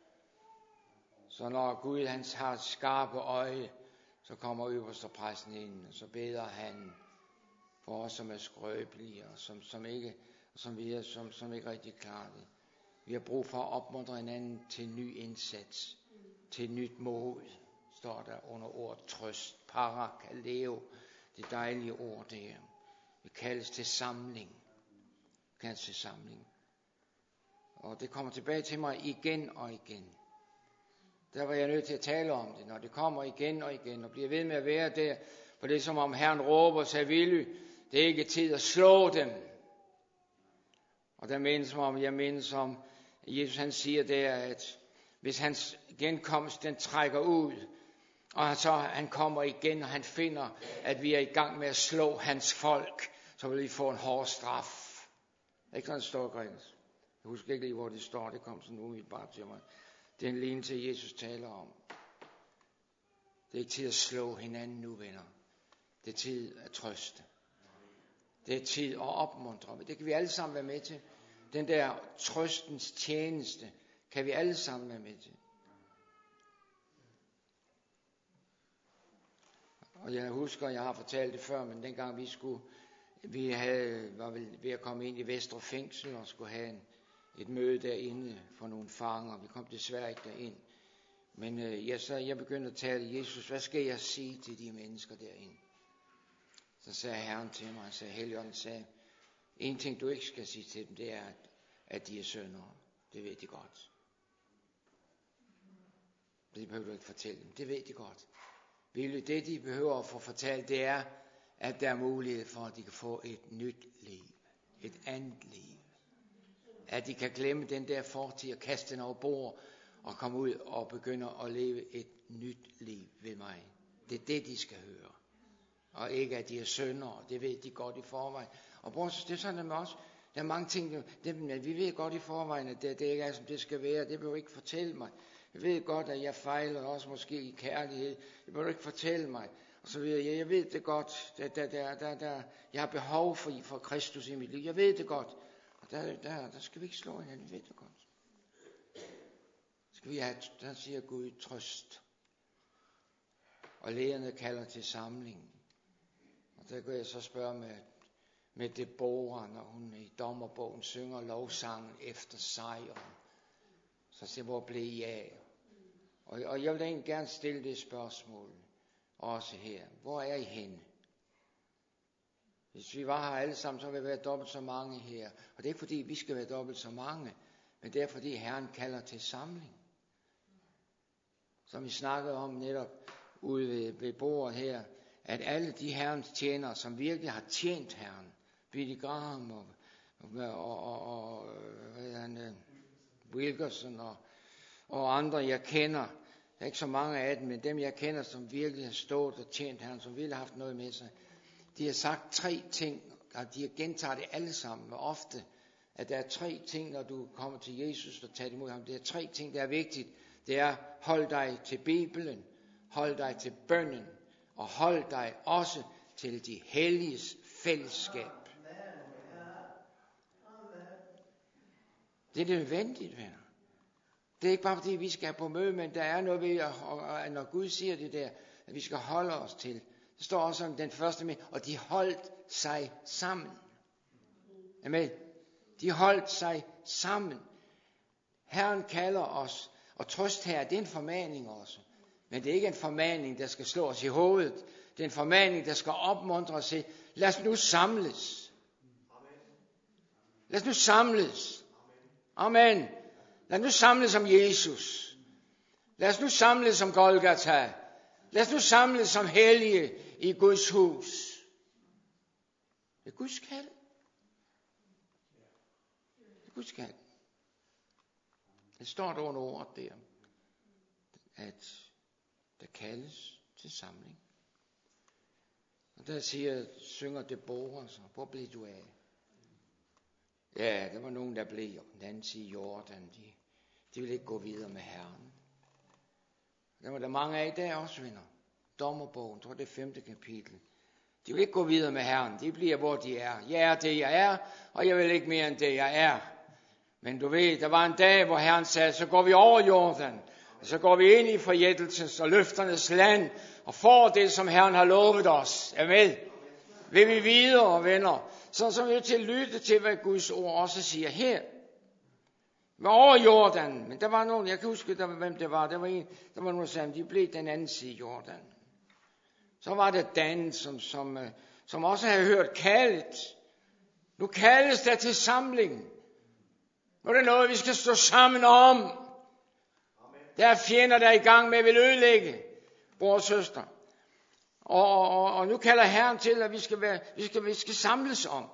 Så når Gud han har skarpe øje, så kommer ypperste præsten ind, og så beder han for os, som er skrøbelige, og som ikke rigtig klarer det. Vi har brug for at opmuntre hinanden til ny indsats, til nyt mod, står der under ordet trøst. Parakaleo, det dejlige ord der. Vi kaldes til samling. Og det kommer tilbage til mig igen og igen. Der var jeg nødt til at tale om det, når det kommer igen og igen, og bliver ved med at være der, for det er som om Herren råber sig Willy, det er ikke tid at slå dem. Og der jeg mindes om, Jesus han siger der, at hvis hans genkomst den trækker ud, og så han kommer igen, og han finder, at vi er i gang med at slå hans folk, så vil vi få en hård straf. Ikke sådan står Grins. Jeg husker ikke lige, hvor det står. Det kom sådan umiddelbart til mig. Det er en lignelse, Jesus taler om. Det er ikke tid at slå hinanden nu, venner. Det er tid at trøste. Det er tid at opmuntre. Det kan vi alle sammen være med til. Den der trøstens tjeneste kan vi alle sammen være med til. Og jeg husker, jeg har fortalt det før, men dengang var ved at komme ind i Vestre Fængsel og skulle have et møde derinde for nogle fanger. Vi kom desværre ikke derind. Men jeg begyndte at tale, Jesus, hvad skal jeg sige til de mennesker derinde? Så sagde Herren til mig, Helligånden sagde, en ting du ikke skal sige til dem, det er, at de er syndere. Det ved de godt. Det behøver du ikke fortælle dem. Det ved de godt. Det de behøver at få fortalt, det er, at der er mulighed for, at de kan få et nyt liv. Et andet liv. At de kan glemme den der fortid og kaste den over bord og komme ud og begynde at leve et nyt liv ved mig. Det er det, de skal høre. og ikke at de er syndere. Det ved de godt i forvejen. Og bror, det er sådan med os. Der er mange ting, vi ved godt i forvejen, at det ikke er, som det skal være. Det vil du ikke fortælle mig. Jeg ved godt, at jeg fejler også måske i kærlighed. Det vil du ikke fortælle mig. Og så videre. Jeg ved det godt. Jeg har behov for Kristus i mit liv. Jeg ved det godt. Og der skal vi ikke slå hinanden. Vi ved det godt. Skal vi have, der siger Gud, trøst. Og lærerne kalder til samling. Og der kan jeg så spørge med Deborah, når hun i dommerbogen synger lovsangen efter sejren. Så siger, hvor blev I af? Og jeg vil egentlig gerne stille det spørgsmål, også her. Hvor er I henne? Hvis vi var her alle sammen, så ville vi være dobbelt så mange her. Og det er ikke fordi, vi skal være dobbelt så mange, men det er fordi, Herren kalder til samling. Som vi snakkede om netop ude ved bordet her, at alle de Herrens tjenere, som virkelig har tjent Herren, Billy Graham og Wilkerson og andre, jeg kender. Der er ikke så mange af dem, men dem, jeg kender, som virkelig har stået og tjent Herren, som virkelig har haft noget med sig. De har sagt 3 ting, og de har gentaget det alle sammen, og ofte, at der er 3 ting, når du kommer til Jesus og tager imod ham. Det er 3 ting, der er vigtigt. Det er, hold dig til Bibelen, hold dig til bønnen, og hold dig også til de helliges fællesskab. Det er nødvendigt, venner. Det er ikke bare fordi, vi skal på møde, men der er noget ved, at når Gud siger det der, at vi skal holde os til. Det står også om den første med, og de holdt sig sammen. Amen. De holdt sig sammen. Herren kalder os, og trøst her, det er en formaning også. Men det er ikke en formaning, der skal slå os i hovedet. Det er en formaning, der skal opmuntre os til, lad os nu samles. Lad os nu samles. Amen. Lad os nu samles som Jesus. Lad os nu samles som Golgata. Lad os nu samles som hellige i Guds hus. Det er Guds kald. Det er Guds kald. Det står der under ordet der, at der kaldes til samling. Og der synger Deborah så, hvor blev du af? Ja, der var nogen, der blev. Nancy Jordan, de ville ikke gå videre med Herren. Der var der mange af i dag også, venner. Dommerbogen, tror det er 5. kapitel. De vil ikke gå videre med Herren. De bliver, hvor de er. Jeg er det, jeg er, og jeg vil ikke mere end det, jeg er. Men du ved, der var en dag, hvor Herren sagde, så går vi over Jordan. Og så går vi ind i forjættelsens og løfternes land, og får det, som Herren har lovet os. Amen. Vil vi videre, venner, så er vi til at lytte til, hvad Guds ord også siger her. Med over Jordan, men der var nogen, jeg kan huske, hvem det var. Der var nogen, der sagde, de blev den anden side Jordan. Så var det Dan, som også havde hørt kaldet. Nu kaldes der til samling. Nu er det noget, vi skal stå sammen om. Der er fjender, der er i gang med at vil ødelægge bror og søster. Og nu kalder Herren til, at vi skal samles om.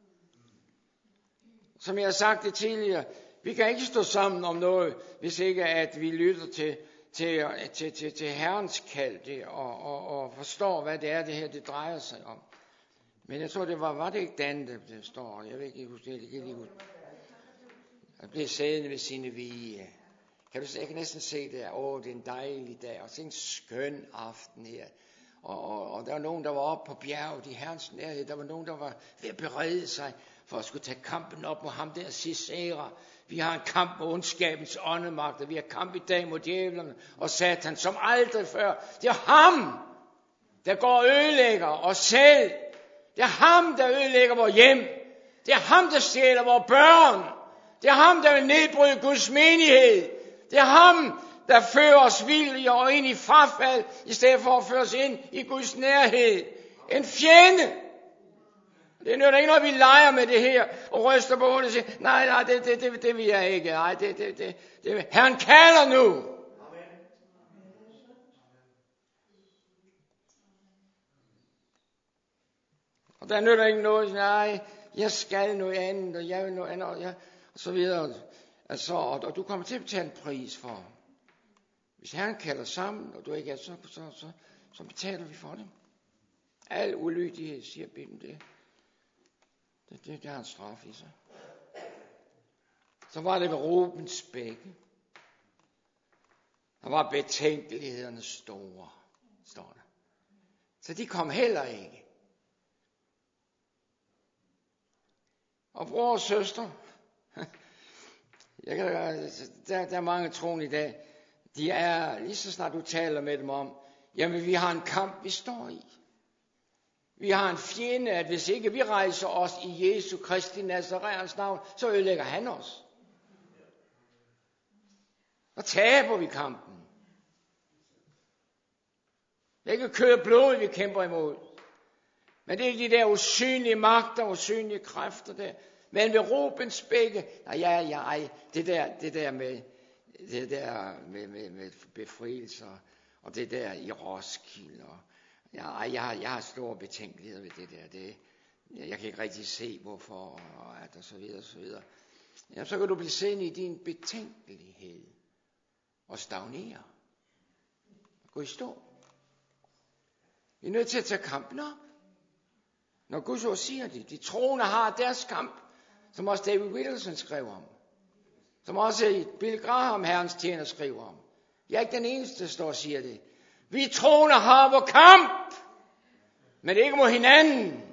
Som jeg har sagt det tidligere, vi kan ikke stå sammen om noget, hvis ikke at vi lytter til Herrens kald og forstår, hvad det er, det her det drejer sig om. Men jeg tror, var det ikke Dan, der står? Jeg ved ikke, huske. Han blev sædende ved sine vige. Jeg kan næsten se det. Det er en dejlig dag. Og så en skøn aften her. Og der var nogen, der var oppe på bjerget i Herrens nærhed. Der var nogen, der var ved at berede sig for at skulle tage kampen op mod ham der Sisera. Vi har en kamp mod ondskabens åndemagt, og vi har kamp i dag mod djævlerne og Satan som aldrig før. Det er ham, der går og ødelægger os selv. Det er ham, der ødelægger vores hjem. Det er ham, der stjæler vores børn. Det er ham, der vil nedbryde Guds menighed. Det er ham, der fører os vildt og ind i frafald, i stedet for at føre os ind i Guds nærhed. En fjende. Det nytter ikke, når vi leger med det her, og ryster på hovedet og siger, nej, det vil jeg ikke. Nej, det Herren kalder nu. Og der nytter ikke noget, nej, jeg skal noget andet, og jeg vil noget andet, og så videre. Altså, og du kommer til at betale en pris for. Hvis Herren kalder sammen, og du ikke er, så betaler vi for det. Al ulydighed, siger Bibelen, det har en straf i sig. Så var det ved Rubens bække. Der var betænkelighederne store, står der. Så de kom heller ikke. Og bror og søster, der er mange troende i dag, de er, lige så snart du taler med dem om, jamen vi har en kamp, vi står i. Vi har en fjende, at hvis ikke vi rejser os i Jesu Kristi Nazareans navn, så ødelægger han os. Og taber vi kampen. Det er ikke kød og blod, vi kæmper imod. Men det er de der usynlige magter, usynlige kræfter der. Men ved Rubens bække, det der med befrielser, og det der i Roskilde, og jeg har store betænkeligheder ved det der. Jeg kan ikke rigtig se, hvorfor, og at og så videre, og så videre. Jamen, så kan du blive siddende i din betænkelighed, og stagnere. Gå i stå. Vi er nødt til at tage kampen op. Når Guds ord siger det, de troende har deres kamp, som også David Whittelson skrev om. Som også Bill Graham, Herrens tjener, skriver om. Jeg er ikke den eneste, der står og siger det. Vi troende har vores kamp, men ikke mod hinanden.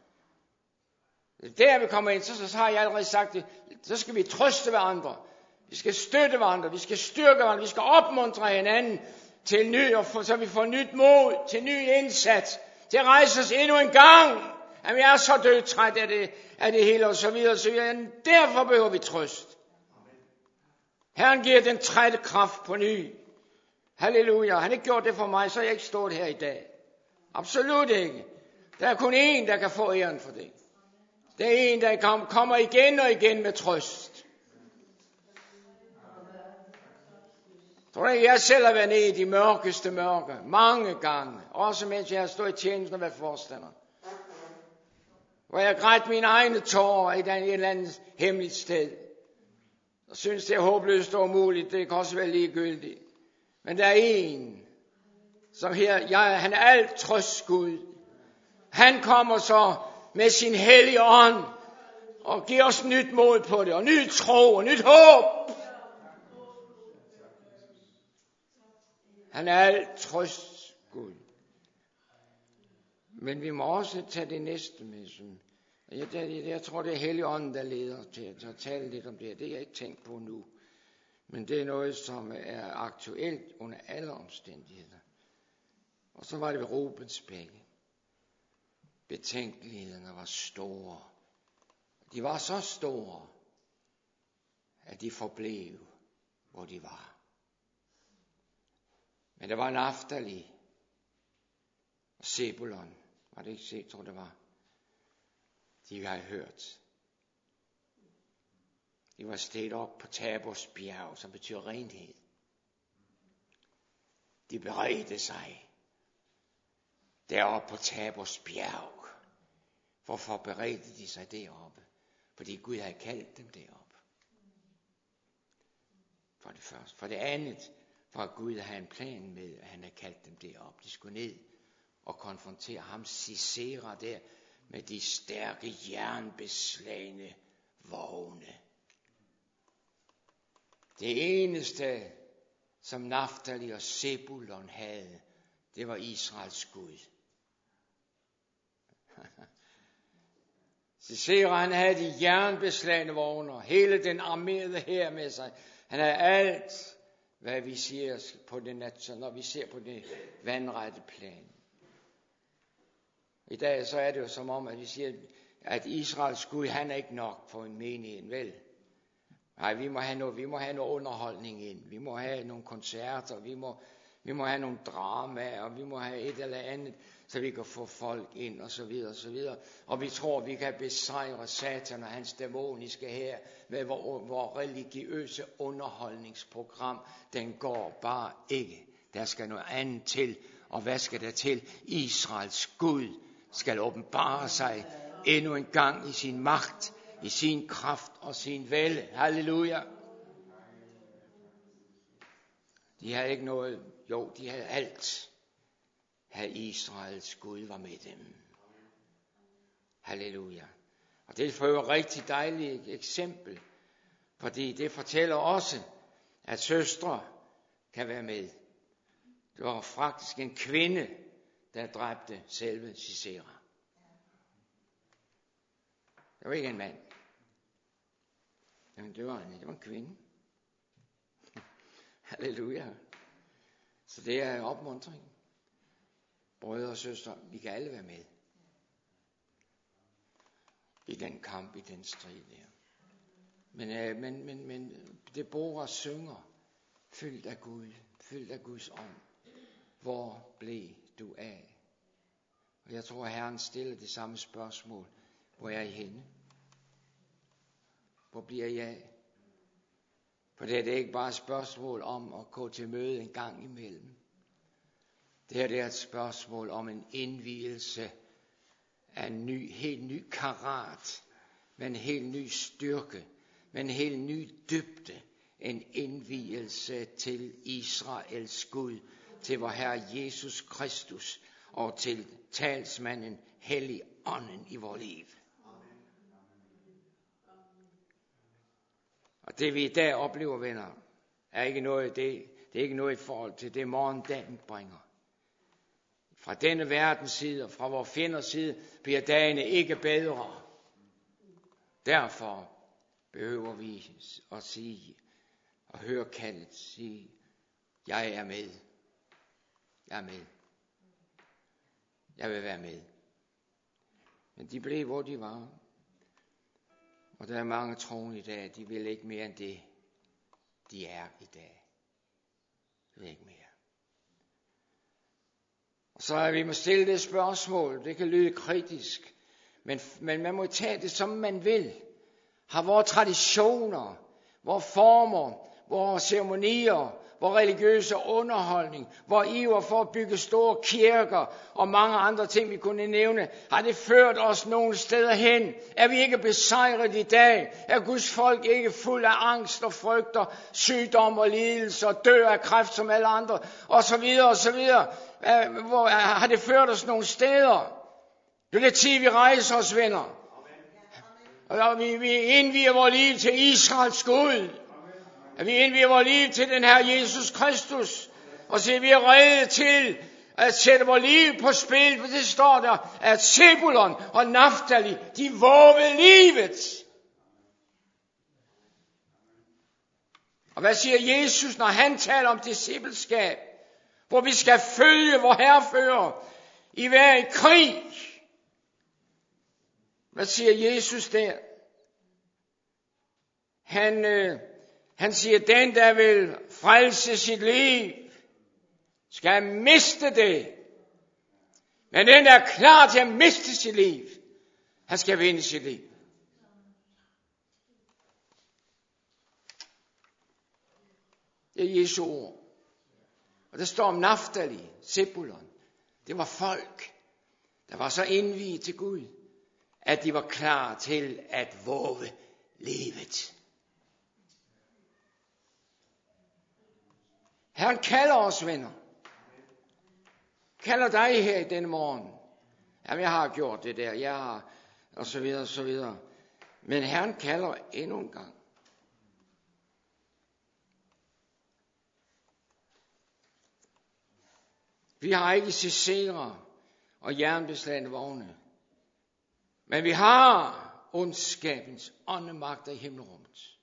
Der vi kommer ind, så har jeg allerede sagt det, så skal vi trøste hverandre. Vi skal støtte hverandre, vi skal styrke hverandre, vi skal opmuntre hinanden til ny, så vi får nyt mod, til ny indsats, til at rejse os endnu en gang. Jamen, jeg er så dødtræt af det hele, og så videre, og så videre. Derfor behøver vi trøst. Herren giver den trætte kraft på ny. Halleluja. Han har ikke gjort det for mig, så er jeg ikke stået her i dag. Absolut ikke. Der er kun én, der kan få æren for det. Det er en, der kommer igen og igen med trøst. Tror jeg, jeg selv har været nede i de mørkeste mørke, mange gange. Også mens jeg har stået i tjenesten og været forstander. Hvor jeg græd mine egne tårer i et eller andet hemmeligt sted. Og synes, det er håbløst og umuligt. Det kan også være ligegyldigt. Men der er en, som her, han er alt trøst Gud. Han kommer så med sin hellige ånd og giver os nyt mod på det, og ny tro og nyt håb. Han er alt trøst Gud. Men vi må også tage det næste med. Jeg tror, det er Helligånden, der leder til at tale lidt om det. Det har jeg ikke tænkt på nu. Men det er noget, som er aktuelt under alle omstændigheder. Og så var det ved Rubens bække. Betænkelighederne var store. De var så store, at de forblev, hvor de var. Men der var Naftali og Zebulon. Var det ikke set, tror det var? De har hørt. De var steget op på Tabors bjerg, som betyder renhed. De beredte sig deroppe på Tabors bjerg. Hvorfor beredte de sig deroppe? Fordi Gud havde kaldt dem deroppe. For det første. For det andet, for at Gud havde en plan med, at han havde kaldt dem deroppe. De skulle ned og konfrontere ham, Sisera der, med de stærke jernbeslagne vogne. Det eneste, som Naftali og Zebulon havde, det var Israels Gud. Sisera, han havde de jernbeslagne vogne, hele den armerede hær med sig. Han havde alt, hvad vi siger på det når vi ser på det vandrette plan. I dag så er det jo som om, at vi siger, at Israels Gud, han er ikke nok for en menighed, vel? Nej, vi må have noget underholdning ind. Vi må have nogle koncerter, vi må have nogle dramaer, og vi må have et eller andet, så vi kan få folk ind, og så videre, og så videre. Og vi tror, vi kan besejre Satan og hans dæmoniske hær med vores religiøse underholdningsprogram. Den går bare ikke. Der skal noget andet til. Og hvad skal der til? Israels Gud skal åbenbare sig endnu en gang i sin magt, i sin kraft og sin vælde. Halleluja. De havde ikke noget, jo, de havde alt. at Israels Gud var med dem. Halleluja. Og det er for et rigtig dejligt eksempel, fordi det fortæller også, at søstre kan være med. Det var faktisk en kvinde, der dræbte selve Sisera. Det var ikke en mand. Det var en kvinde. Halleluja. Så det er en opmuntring. Brødre og søstre, vi kan alle være med. I den kamp, i den strid der. Men Deborah synger, fyldt af Gud, fyldt af Guds ånd. Hvor blev du af? Og jeg tror, at Herren stiller det samme spørgsmål. Hvor er I henne? Hvor bliver I af? For det er ikke bare et spørgsmål om at gå til møde en gang imellem. Det er et spørgsmål om en indvielse af en helt ny karat, med en helt ny styrke, med en helt ny dybde. En indvielse til Israels Gud, til vor Herre Jesus Kristus og til talsmanden Helligånden i vores liv. Og det vi i dag oplever, venner, er ikke noget, det er ikke noget i forhold til det morgendagen bringer. Fra denne verdens side og fra vores fjenders side bliver dagene ikke bedre. Derfor behøver vi at sige og høre kaldet sige, jeg er med. Jeg er med. Jeg vil være med. Men de blev, hvor de var. Og der er mange troende i dag, de vil ikke mere end det, de er i dag. De vil ikke mere. Og så er vi må stille det spørgsmål, det kan lyde kritisk, men man må tage det, som man vil. Har vores traditioner, vores former, vores ceremonier, vores religiøse underholdning, vores iver for at bygge store kirker og mange andre ting, vi kunne nævne, har det ført os nogle steder hen? Er vi ikke besejret i dag? Er Guds folk ikke fuld af angst og frygter, sygdom og lidelse og dør af kræft som alle andre, og så videre og så videre? Har det ført os nogle steder? Det er tid, vi rejser os, venner. Og vi indviger vores liv til Israels Gud. At vi indviger vores liv til den her Jesus Kristus. Og så er vi rede til at sætte vores liv på spil. For det står der, at Zebulon og Naftali, de vågede livet. Og hvad siger Jesus, når han taler om discipleskab? Hvor vi skal følge vor herrefører i hver krig. Hvad siger Jesus der? Han siger, den der vil frelse sit liv, skal miste det. Men den der er klar til at miste sit liv, han skal vinde sit liv. Det er Jesu ord. Og der står om Naftali, Zebulon. Det var folk, der var så indviet til Gud, at de var klar til at våge livet. Herren kalder os, venner. Kalder dig her i denne morgen. Jamen, jeg har gjort det der, jeg har, og så videre, og så videre. Men Herren kalder endnu en gang. Vi har ikke Sisera og jernbeslagte vogne. Men vi har ondskabens åndemagter i himmelrummet.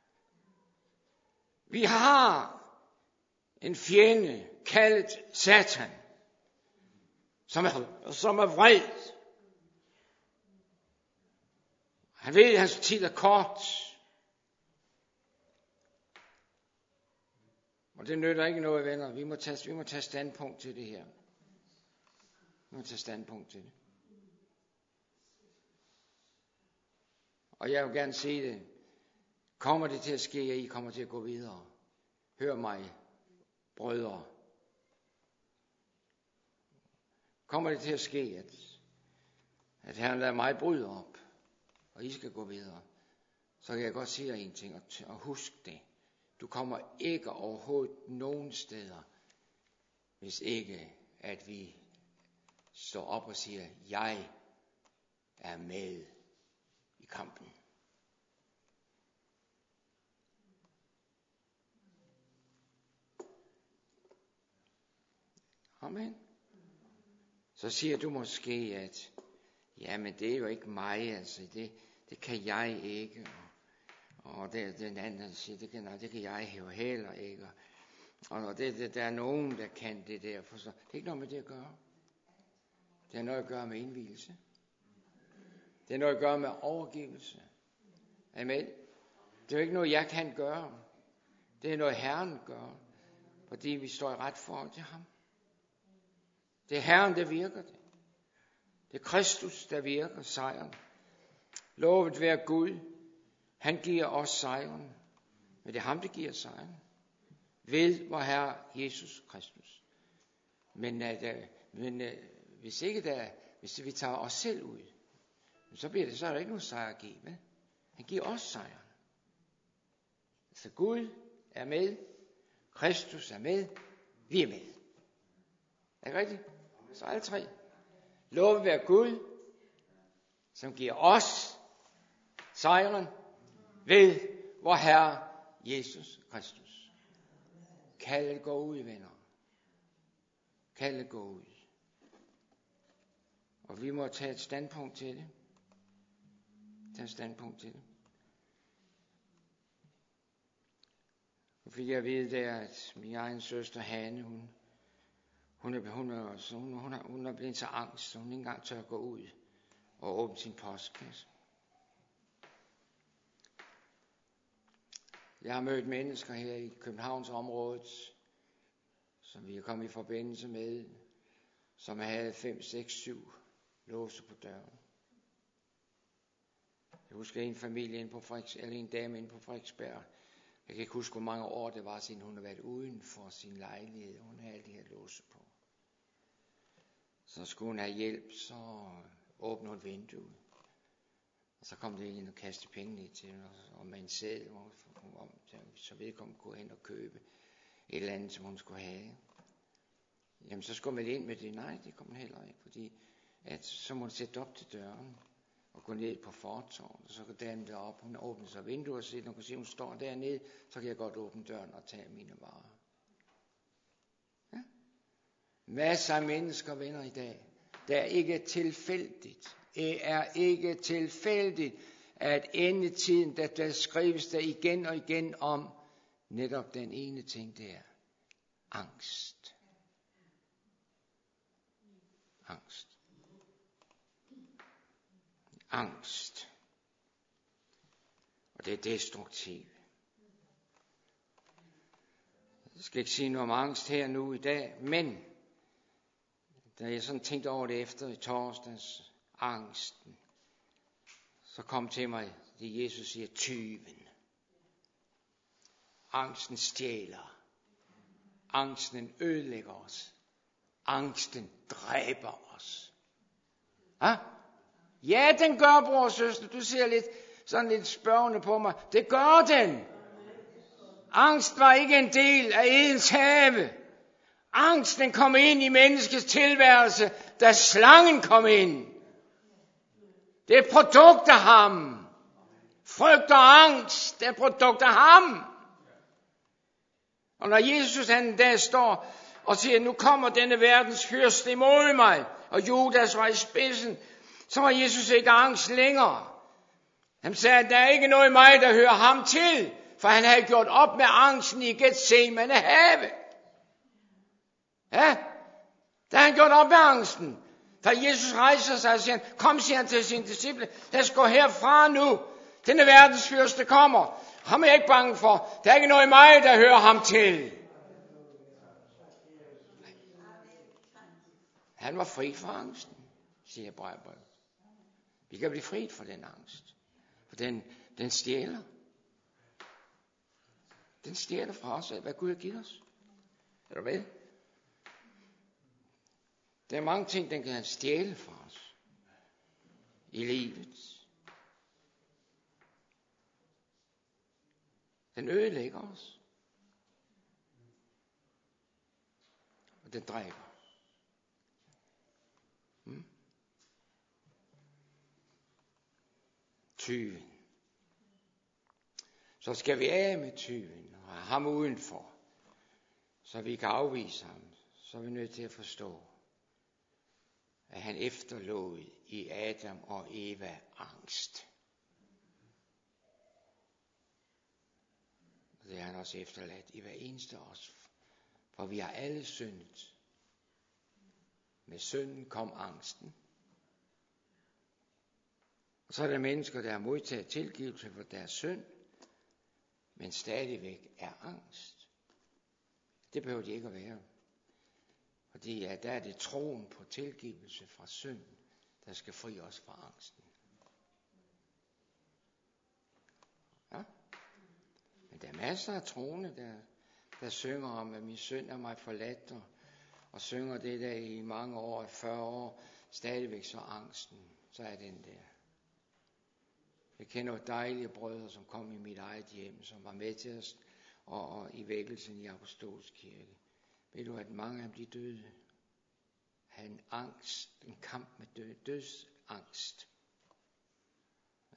Vi har en fjende kaldet Satan, som er vred. Han ved, at hans tid er kort. Og det nytter ikke noget, venner. Vi må tage standpunkt til det her. Vi må tage standpunkt til det. Og jeg vil gerne sige det. Kommer det til at ske, at I kommer til at gå videre? Hør mig, brødre. Kommer det til at ske, at Herren lader mig bryde op, og I skal gå videre, så kan jeg godt sige jer en ting, og husk det. Du kommer ikke overhovedet nogen steder, hvis ikke at vi står op og siger, jeg er med i kampen. Amen. Så siger du måske, at jamen det er jo ikke mig, altså det kan jeg ikke. Og den anden siger, det kan jeg jo heller ikke. Og der er nogen, der kan det der. For så. Det er ikke noget med det at gøre. Det har noget at gøre med indvielse. Det har noget at gøre med overgivelse. Amen. Det er jo ikke noget, jeg kan gøre. Det er noget, Herren gør. Fordi vi står i ret forhold til ham. Det er Herren, der virker det. Det er Kristus, der virker sejren. Lovet være Gud. Han giver os sejren. Men det er ham, der giver sejren. Ved vor Herre Jesus Kristus. Men hvis vi tager os selv ud, så er der ikke nogen sejr at give. Vel? Han giver os sejren. Så Gud er med. Kristus er med. Vi er med. Er det rigtigt? Så alle tre. Lovet være Gud, som giver os sejren ved vor Herre Jesus Kristus. Kaldet går ud, venner. Kaldet går ud. Og vi må tage et standpunkt til det. Tage et standpunkt til det. Og fordi jeg ved der, at min egen søster Hanne, hun er blevet så angst, så hun ikke engang tør at gå ud og åbne sin postkasse. Jeg har mødt mennesker her i Københavnsområdet, som vi er kommet i forbindelse med, som havde 5, 6, 7 låse på døren. Jeg husker en familie inde på en dame inde på Frederiksberg. Jeg kan ikke huske, hvor mange år det var, siden hun havde været uden for sin lejlighed. Hun havde alle de her låse på. Så skulle hun have hjælp, så åbnede hun vinduet. Og så kom det ind og kastede penge ned til hende, og med en seddel, så vedkommende kunne hen og købe et eller andet, som hun skulle have. Jamen, så skulle man ind med det. Nej, det kom hun heller ikke, fordi at så må hun sætte op til døren og gå ned på fortovet, og så går damen derop. Hun åbner så vinduet og siger, når hun kan se, hun står dernede, så kan jeg godt åbne døren og tage mine varer. Ja? Masser af mennesker, venner, i dag. Det er ikke tilfældigt. Det er ikke tilfældigt, at endetiden, der skrives der igen og igen om netop den ene ting, det er angst. Angst. Angst. Og det er destruktivt. Jeg skal ikke sige noget om angst her nu i dag, men da jeg sådan tænkte over det efter i torsdags, angsten, så kom til mig, det Jesus siger, tyven. Angsten stjæler. Angsten ødelægger os. Angsten dræber os. Ha? Ja, den gør, bror og søster. Du ser sådan lidt spørgende på mig. Det gør den. Angst var ikke en del af Edens have. Angsten kom ind i menneskets tilværelse, da slangen kom ind. Det er et produkt af ham. Frygt og angst, det er et produkt af ham. Og når Jesus han der står og siger, nu kommer denne verdens fyrste imod mig, og Judas var i spidsen, så var Jesus ikke angst længere. Han sagde, at der er ikke noget i mig, der hører ham til, for han havde gjort op med angsten i Getsemane have. Ja, der har han gjort op med angsten. Da Jesus rejser sig og siger, kom, siger han til sine disciple, lad os gå herfra nu. Denne verdens fyrste kommer. Ham er jeg ikke bange for. Der er ikke noget i mig, der hører ham til. Han var fri for angsten, siger Hebræerbrevet. Vi kan blive fri for den angst. For den stjæler. Den stjæler fra os, hvad Gud har givet os. Er du med? Der er mange ting, den kan stjæle fra os. I livet. Den ødelægger os. Og den dræber. Tyven. Så skal vi af med tyven og have ham udenfor, så vi kan afvise ham. Så er vi nødt til at forstå, at han efterlod i Adam og Eva angst. Og det har han også efterladt i hver eneste af os. For vi har alle syndet. Med synden kom angsten. Og så er der mennesker, der har modtaget tilgivelse for deres synd, men stadigvæk er angst. Det behøver de ikke at være. Fordi der er det troen på tilgivelse fra synd, der skal fri os fra angsten. Ja? Men der er masser af troende, der synger om, at min synd er mig forladt, og synger det der i mange år, 40 år, stadigvæk så angsten, så er den der. Jeg kender dejlige brødre, som kom i mit eget hjem, som var med til os og i vækkelsen i Apostolsk Kirke. Ved du, at mange af dem døde? Havde en angst, en kamp med dødsangst. Ja.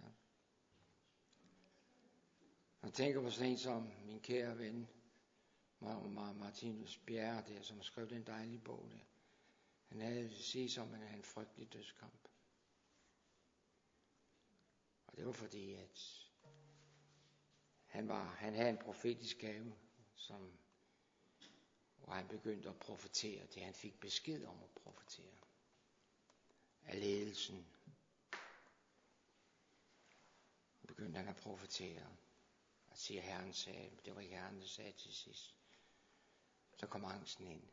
Jeg tænker på sådan en som min kære ven, Martinus Bjerre, der, som skrev den dejlige bog der. Han havde sige som, at han havde en frygtelig dødskamp. Og det var fordi, at han havde en profetisk gave, hvor han begyndte at profetere det, han fik besked om at profetere. Af ledelsen. Begyndte han at profetere. Og siger, Herren sagde, det var ikke Herren, der sagde til sidst. Så kom angsten ind.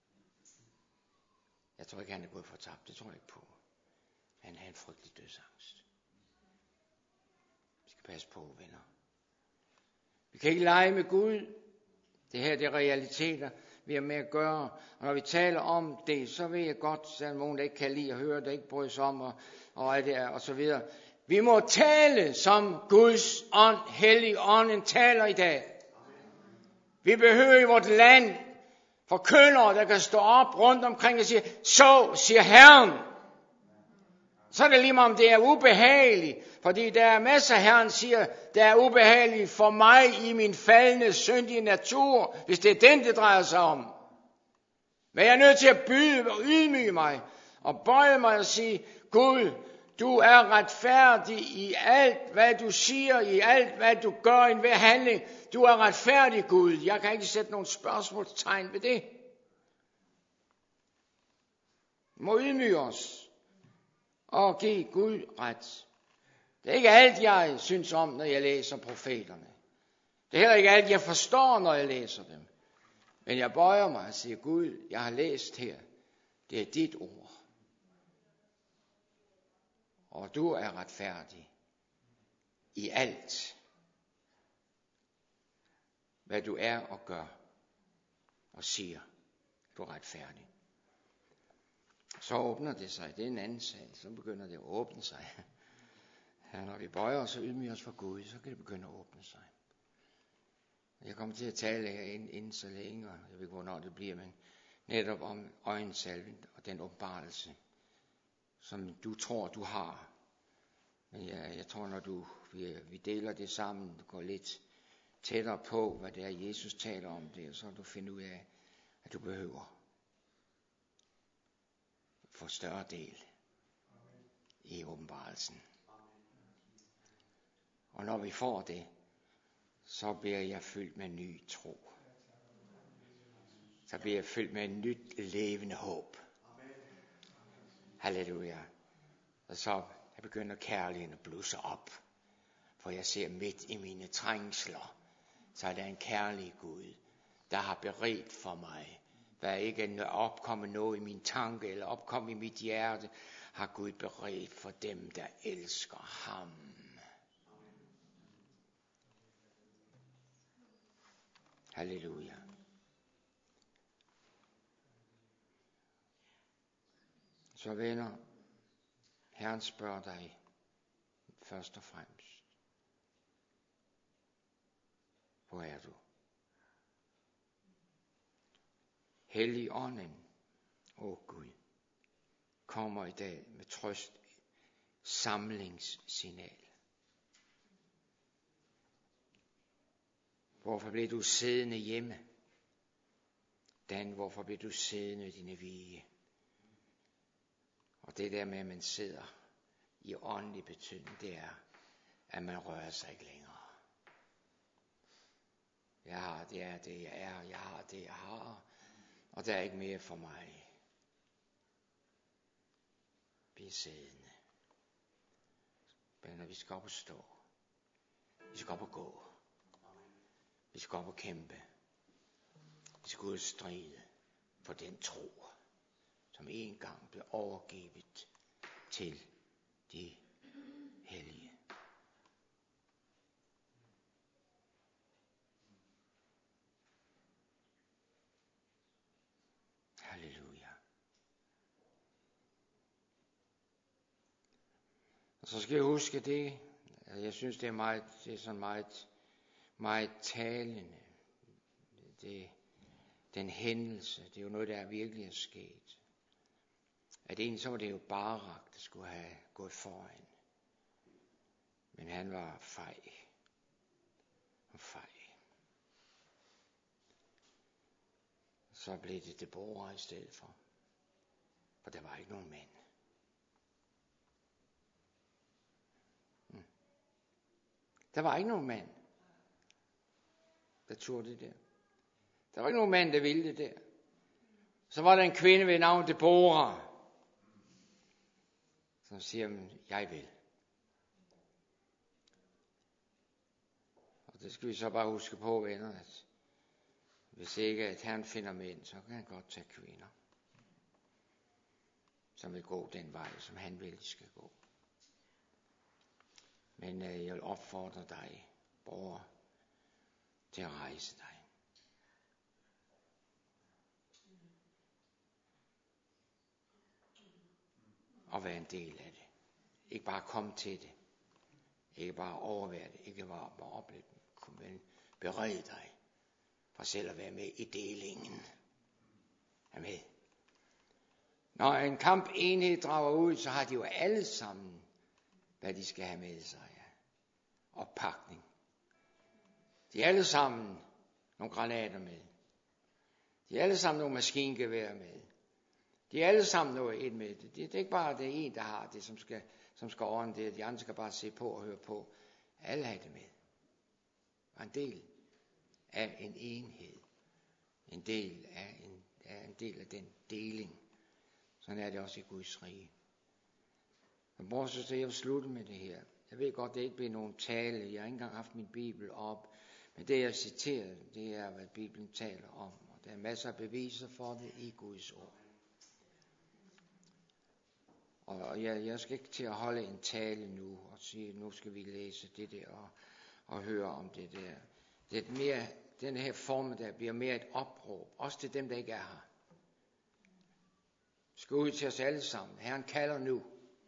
Jeg tror ikke, han er gået fortabt, det tror jeg ikke på. Han havde en frygtelig dødsangst. Vi skal passe på, venner. Vi kan ikke lege med Gud. Det her, det er realiteter, vi har med at gøre. Og når vi taler om det, så ved jeg godt, at nogen, der ikke kan lide at høre, der ikke bryder sig om, og så videre. Vi må tale, som Guds ånd, hellig ånden taler i dag. Vi behøver i vort land forkyndere, der kan stå op rundt omkring og sige, så siger Herren. Så er det lige meget, om det er ubehageligt. Fordi der er masser, Herren siger, der er ubehageligt for mig i min faldende, syndige natur, hvis det er den, det drejer sig om. Men jeg er nødt til at byde og ydmyge mig, og bøje mig og sige, Gud, du er retfærdig i alt, hvad du siger, i alt, hvad du gør, i enhver handling. Du er retfærdig, Gud. Jeg kan ikke sætte nogen spørgsmålstegn ved det. Vi må ydmyge os og give Gud ret. Det er ikke alt, jeg synes om, når jeg læser profeterne. Det er heller ikke alt, jeg forstår, når jeg læser dem. Men jeg bøjer mig og siger, Gud, jeg har læst her. Det er dit ord. Og du er retfærdig i alt, hvad du er og gør og siger. Du er retfærdig. Så åbner det sig. Det er en anden sag. Så begynder det at åbne sig. Ja, når vi bøjer os og ydmyger os for Gud, så kan det begynde at åbne sig. Jeg kommer til at tale her inden så længe, og jeg ved ikke, hvornår det bliver, men netop om øjensalven og den åbenbarelse, som du tror, du har. Men jeg tror, når vi deler det sammen, går lidt tættere på, hvad det er, Jesus taler om det, så du finder ud af, at du behøver få større del i åbenbarelsen. Og når vi får det, så bliver jeg fyldt med ny tro. Så bliver jeg fyldt med et nyt levende håb. Halleluja. Og så jeg begynder kærligheden at blusse op. For jeg ser midt i mine trængsler, så er der en kærlig Gud, der har beredt for mig. Hvad ikke er opkommet noget i min tanke, eller opkommet i mit hjerte, har Gud beredt for dem, der elsker ham. Halleluja. Så venner, Herren spørger dig først og fremmest. Hvor er du? Helligånden, Gud. kommer i dag med trøst. Samlingssignal. Hvorfor bliver du siddende hjemme? Dan, hvorfor bliver du siddende i dine vige? Og det der med, at man sidder i åndelig betydning, det er, at man rører sig ikke længere. Jeg har det, er det, jeg er, jeg har det, jeg har, og der er ikke mere for mig. Bliv siddende. Men når vi skal op og stå, vi skal op og gå, vi skal op og kæmpe, vi skal ud og stride for den tro, som en gang blev overgivet til de hellige. Halleluja. Og så skal jeg huske det, jeg synes det er sådan meget talende. Den hændelse, det er jo noget, der virkelig er sket. At egentlig så var det jo Barak, der skulle have gået foran. Men han var fej. Så blev det Deborah i stedet for. For der var ikke nogen mænd. Der var ikke nogen mand, der turde det der. Der var ikke nogen mand, der ville det der. Så var der en kvinde ved navn Deborah, som siger, jeg vil. Og det skal vi så bare huske på, venner, at hvis ikke at Herren finder mænd, så kan han godt tage kvinder, som vil gå den vej, som han vil, de skal gå. Men jeg vil opfordre dig, bror, til at rejse dig. Og være en del af det. Ikke bare komme til det. Ikke bare overvære det. Ikke bare opleve det. Men bered dig for selv at være med i delingen. Er med. Når en kampenhed drager ud, så har de jo alle sammen, hvad de skal have med sig. Ja. Oppakning. De er alle sammen nogle granater med. De er alle sammen nogle maskingevær med. De er alle sammen noget et med det. Det er ikke bare det en, der har det, som skal ordne det. De andre skal bare se på og høre på. Alle har det med. Og en del af en enhed. En del af den deling. Sådan er det også i Guds rige. Men bror, så jeg vil slutte med det her. Jeg ved godt, det ikke bliver nogen tale. Jeg har ikke engang haft min bibel op. Men det jeg citerer, det er, hvad Bibelen taler om. Og der er masser af beviser for det i Guds ord. Og jeg skal ikke til at holde en tale nu og sige, nu skal vi læse det der og høre om det der. Det er mere, den her form, der bliver mere et opråb. Også til dem, der ikke er her. Skal ud til os alle sammen. Herren kalder nu.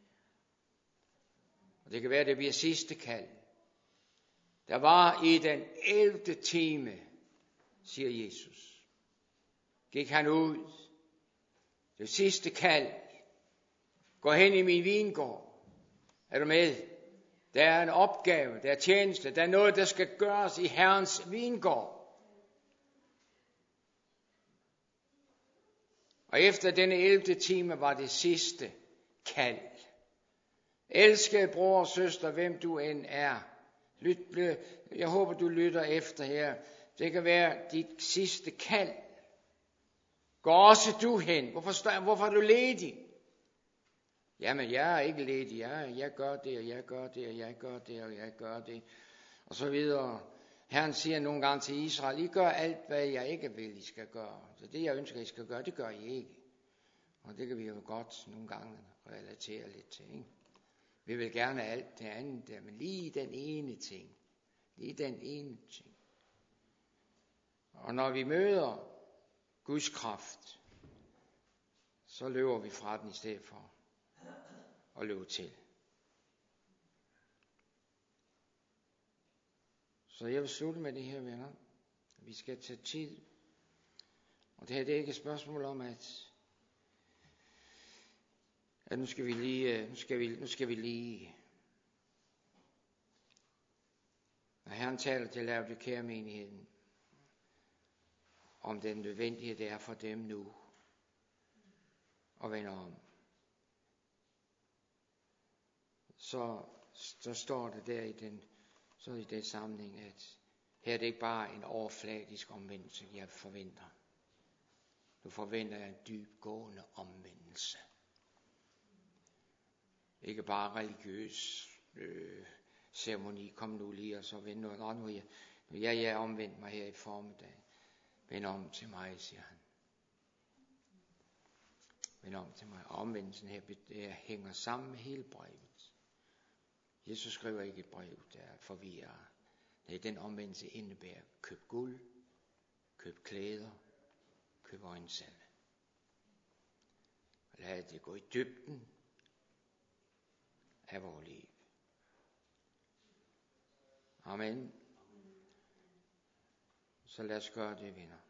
Og det kan være, det bliver sidste kald. Der var i den 11. time, siger Jesus. Gik han ud. Det sidste kald. Gå hen i min vingård. Er du med? Der er en opgave, der er tjeneste, der er noget, der skal gøres i Herrens vingård. Og efter denne 11. time var det sidste kald. Elskede bror og søster, hvem du end er. Jeg håber, du lytter efter her. Det kan være dit sidste kald. Gå også du hen. Hvorfor er du ledig? Jamen, jeg er ikke ledig. Jeg gør det, og jeg gør det, og jeg gør det, og jeg gør det. Og så videre. Herren siger nogle gange til Israel, I gør alt, hvad jeg ikke vil, I skal gøre. Så det, jeg ønsker, I skal gøre, det gør I ikke. Og det kan vi jo godt nogle gange relatere lidt til, ikke? Vi vil gerne alt det andet der, men lige den ene ting. Og når vi møder Guds kraft, så løber vi fra den i stedet for at løbe til. Så jeg vil slutte med det her, venner. Vi skal tage tid. Og det her, det er ikke et spørgsmål om, at at nu skal vi lige. Og Herren taler til Laodikea-menigheden om den nødvendighed, det er for dem nu at vende om. Så står det der i den sammenhæng, at her er det ikke bare en overfladisk omvendelse, jeg forventer. Nu forventer jeg en dybgående omvendelse. Ikke bare religiøs ceremoni, kom nu lige og så vend noget. Nu jeg omvendt mig her i formiddag. Vend om til mig, siger han. Vend om til mig. Og omvendelsen her hænger sammen med hele brevet. Jesus skriver ikke et brev, der forvirrer. Nej, den omvendelse indebærer køb guld, køb klæder, køb øjensalve. Og lad det gå i dybden af vores liv. Amen. Så lad os gøre det, venner.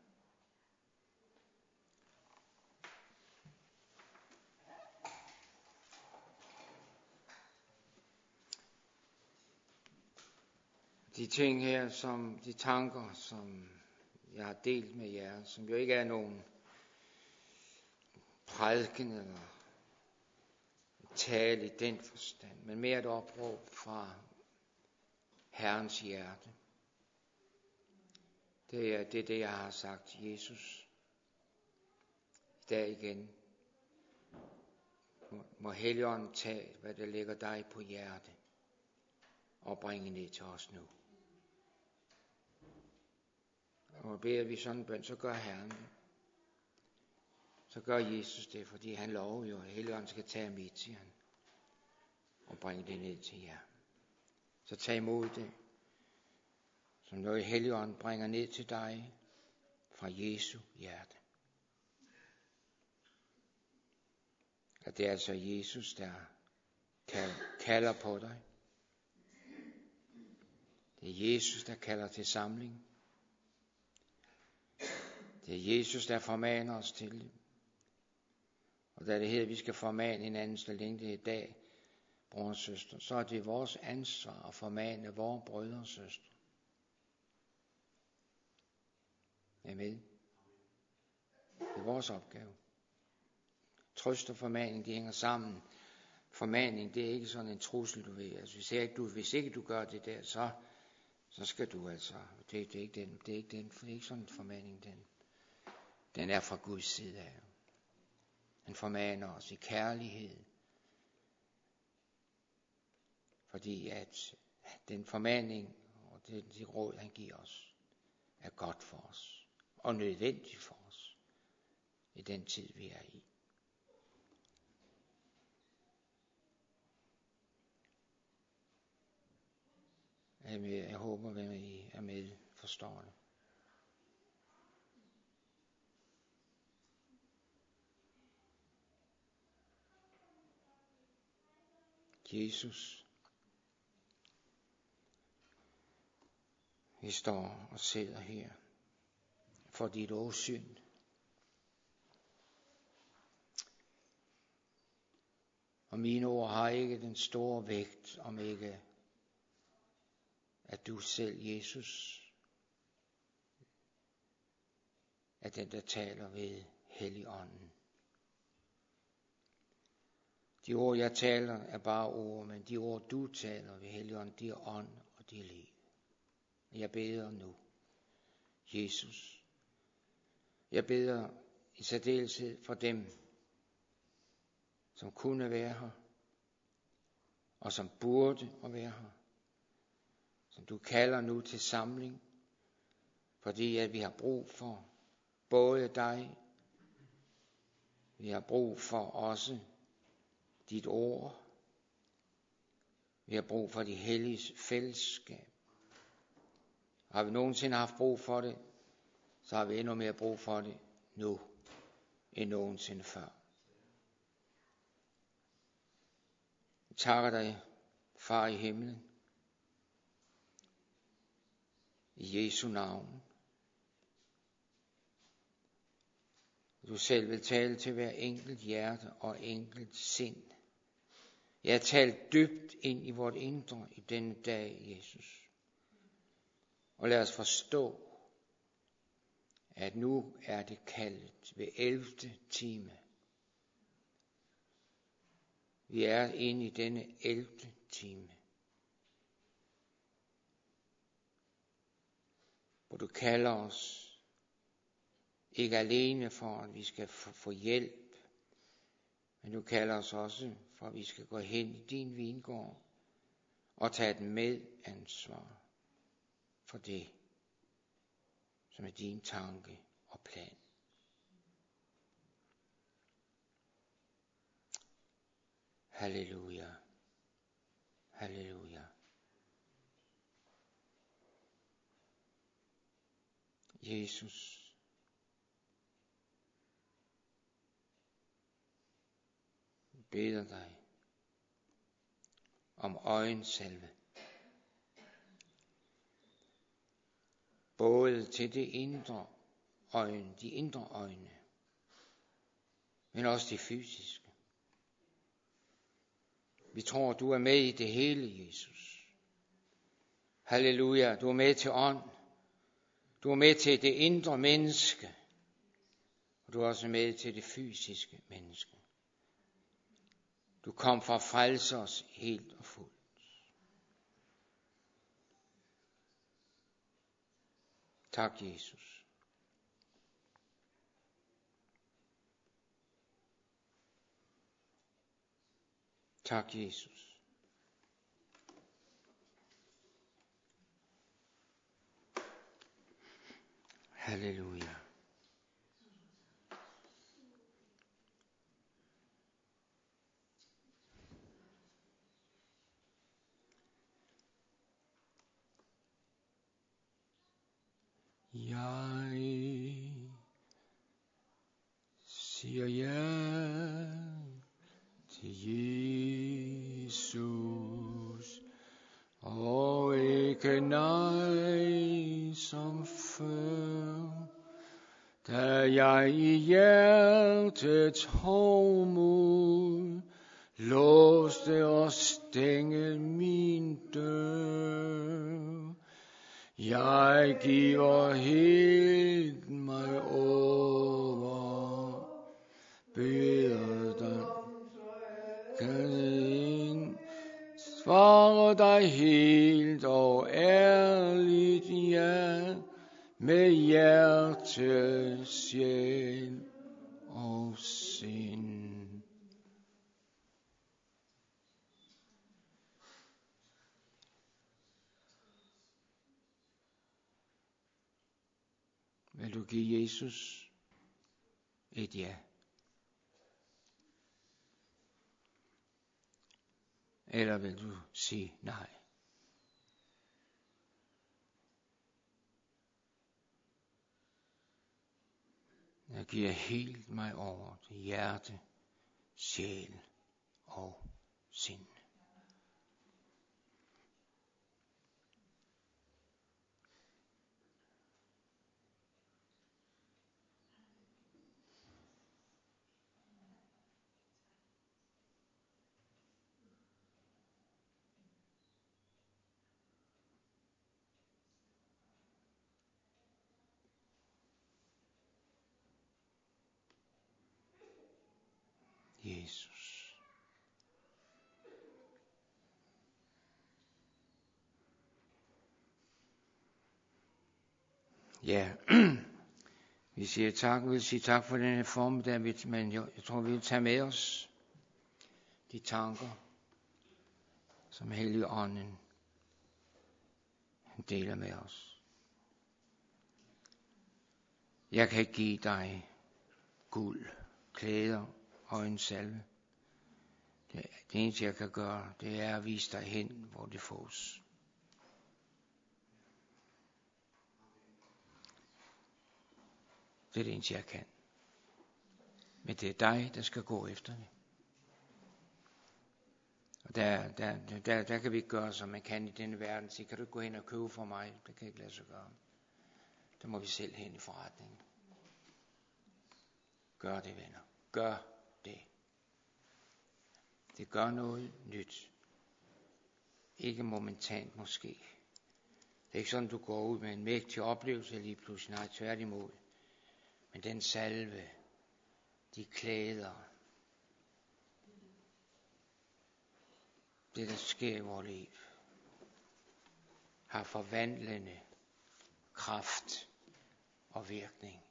De ting her, de tanker, som jeg har delt med jer, som jo ikke er nogen prædiken eller tale i den forstand, men mere et opråb fra Herrens hjerte. Det er det, jeg har sagt til Jesus. I dag igen. Må Helligånden tage, hvad der ligger dig på hjerte, og bringe ned til os nu. Og beder vi sådan en bøn, så gør Herren det. Så gør Jesus det, fordi han lover jo, at Helligånden skal tage mit, siger han, og bringe det ned til jer. Så tag imod det, som noget Helligånden bringer ned til dig fra Jesu hjerte. At det er altså Jesus, der kalder på dig. Det er Jesus, der kalder til samling. Det er Jesus, der formaner os til det. Og da det hedder, at vi skal formane hinanden, så længe det er i dag, bror og søster, så er det vores ansvar at formane vores brødre og søstre. Amen. Det er vores opgave. Trøst og formaning, de hænger sammen. Formaning, det er ikke sådan en trussel, du ved. Altså, hvis ikke du gør det der, så skal du altså. Det er ikke sådan en formaning, den er fra Guds side af. Han formaner os i kærlighed. Fordi at den formaning og det råd, han giver os, er godt for os. Og nødvendigt for os. I den tid, vi er i. Jeg håber, at I er med forstående. Jesus, vi står og sidder her for dit åsyn. Og mine ord har ikke den store vægt, om ikke at du selv, Jesus, er den, der taler ved Helligånden. De ord, jeg taler, er bare ord, men de ord, du taler ved Helligånden, de er ånd og de er liv. Jeg beder nu, Jesus. Jeg beder i særdeleshed for dem, som kunne være her, og som burde at være her. Som du kalder nu til samling, fordi at vi har brug for både dig, vi har brug for også dit ord, vi har brug for de helliges fællesskab. Har vi nogensinde haft brug for det, så har vi endnu mere brug for det nu, end nogensinde før. Jeg takker dig, Far i himlen, i Jesu navn. du selv vil tale til hver enkelt hjerte og enkelt sind. Jeg har talt dybt ind i vort indre i denne dag, Jesus. Og lad os forstå, at nu er det kaldet ved 11. time. Vi er inde i denne 11. time, hvor du kalder os ikke alene for, at vi skal få hjælp, men du kalder os også for, at vi skal gå hen i din vingård og tage et medansvar for det, som er din tanke og plan. Halleluja. Halleluja. Jesus, jeg beder dig om øjensalve. Både til det indre øjne, de indre øjne, men også det fysiske. Vi tror, du er med i det hele, Jesus. Halleluja, du er med til ånd. Du er med til det indre menneske. Og du er også med til det fysiske menneske. Du kom for at frelse os helt og fuldt. Tak, Jesus. Tak, Jesus. Halleluja. Jeg siger ja til Jesus, og ikke nej som før, da jeg i hjertets hovmod låste og stængede min dør. Jeg giver helt mig over, beder dig, kan ind, svarer dig helt og ærligt ja, med hjerte, sjæl og sind. Vil du give Jesus et ja? Eller vil du sige nej? Jeg giver helt mig over til hjerte, sjæl og sind. Jesus. Ja, vi siger tak, vi vil sige tak for denne formiddag, men jeg tror, vi vil tage med os de tanker, som Helligånden deler med os. Jeg kan ikke give dig guld, klæder og en salve. Det eneste, jeg kan gøre, det er at vise dig hen, hvor det fås. Det er det eneste, jeg kan. Men det er dig, der skal gå efter det. Og der kan vi ikke gøre, som man kan i denne verden. Så kan du ikke gå hen og købe for mig? Det kan ikke lade sig gøre. Der må vi selv hen i forretningen. Gør det, venner. Gør det. Det gør noget nyt. Ikke momentant måske. Det er ikke sådan, du går ud med en mægtig oplevelse lige pludselig. Nej, tværtimod. Men den salve, de klæder, det der sker i vores liv, har forvandlende kraft og virkning.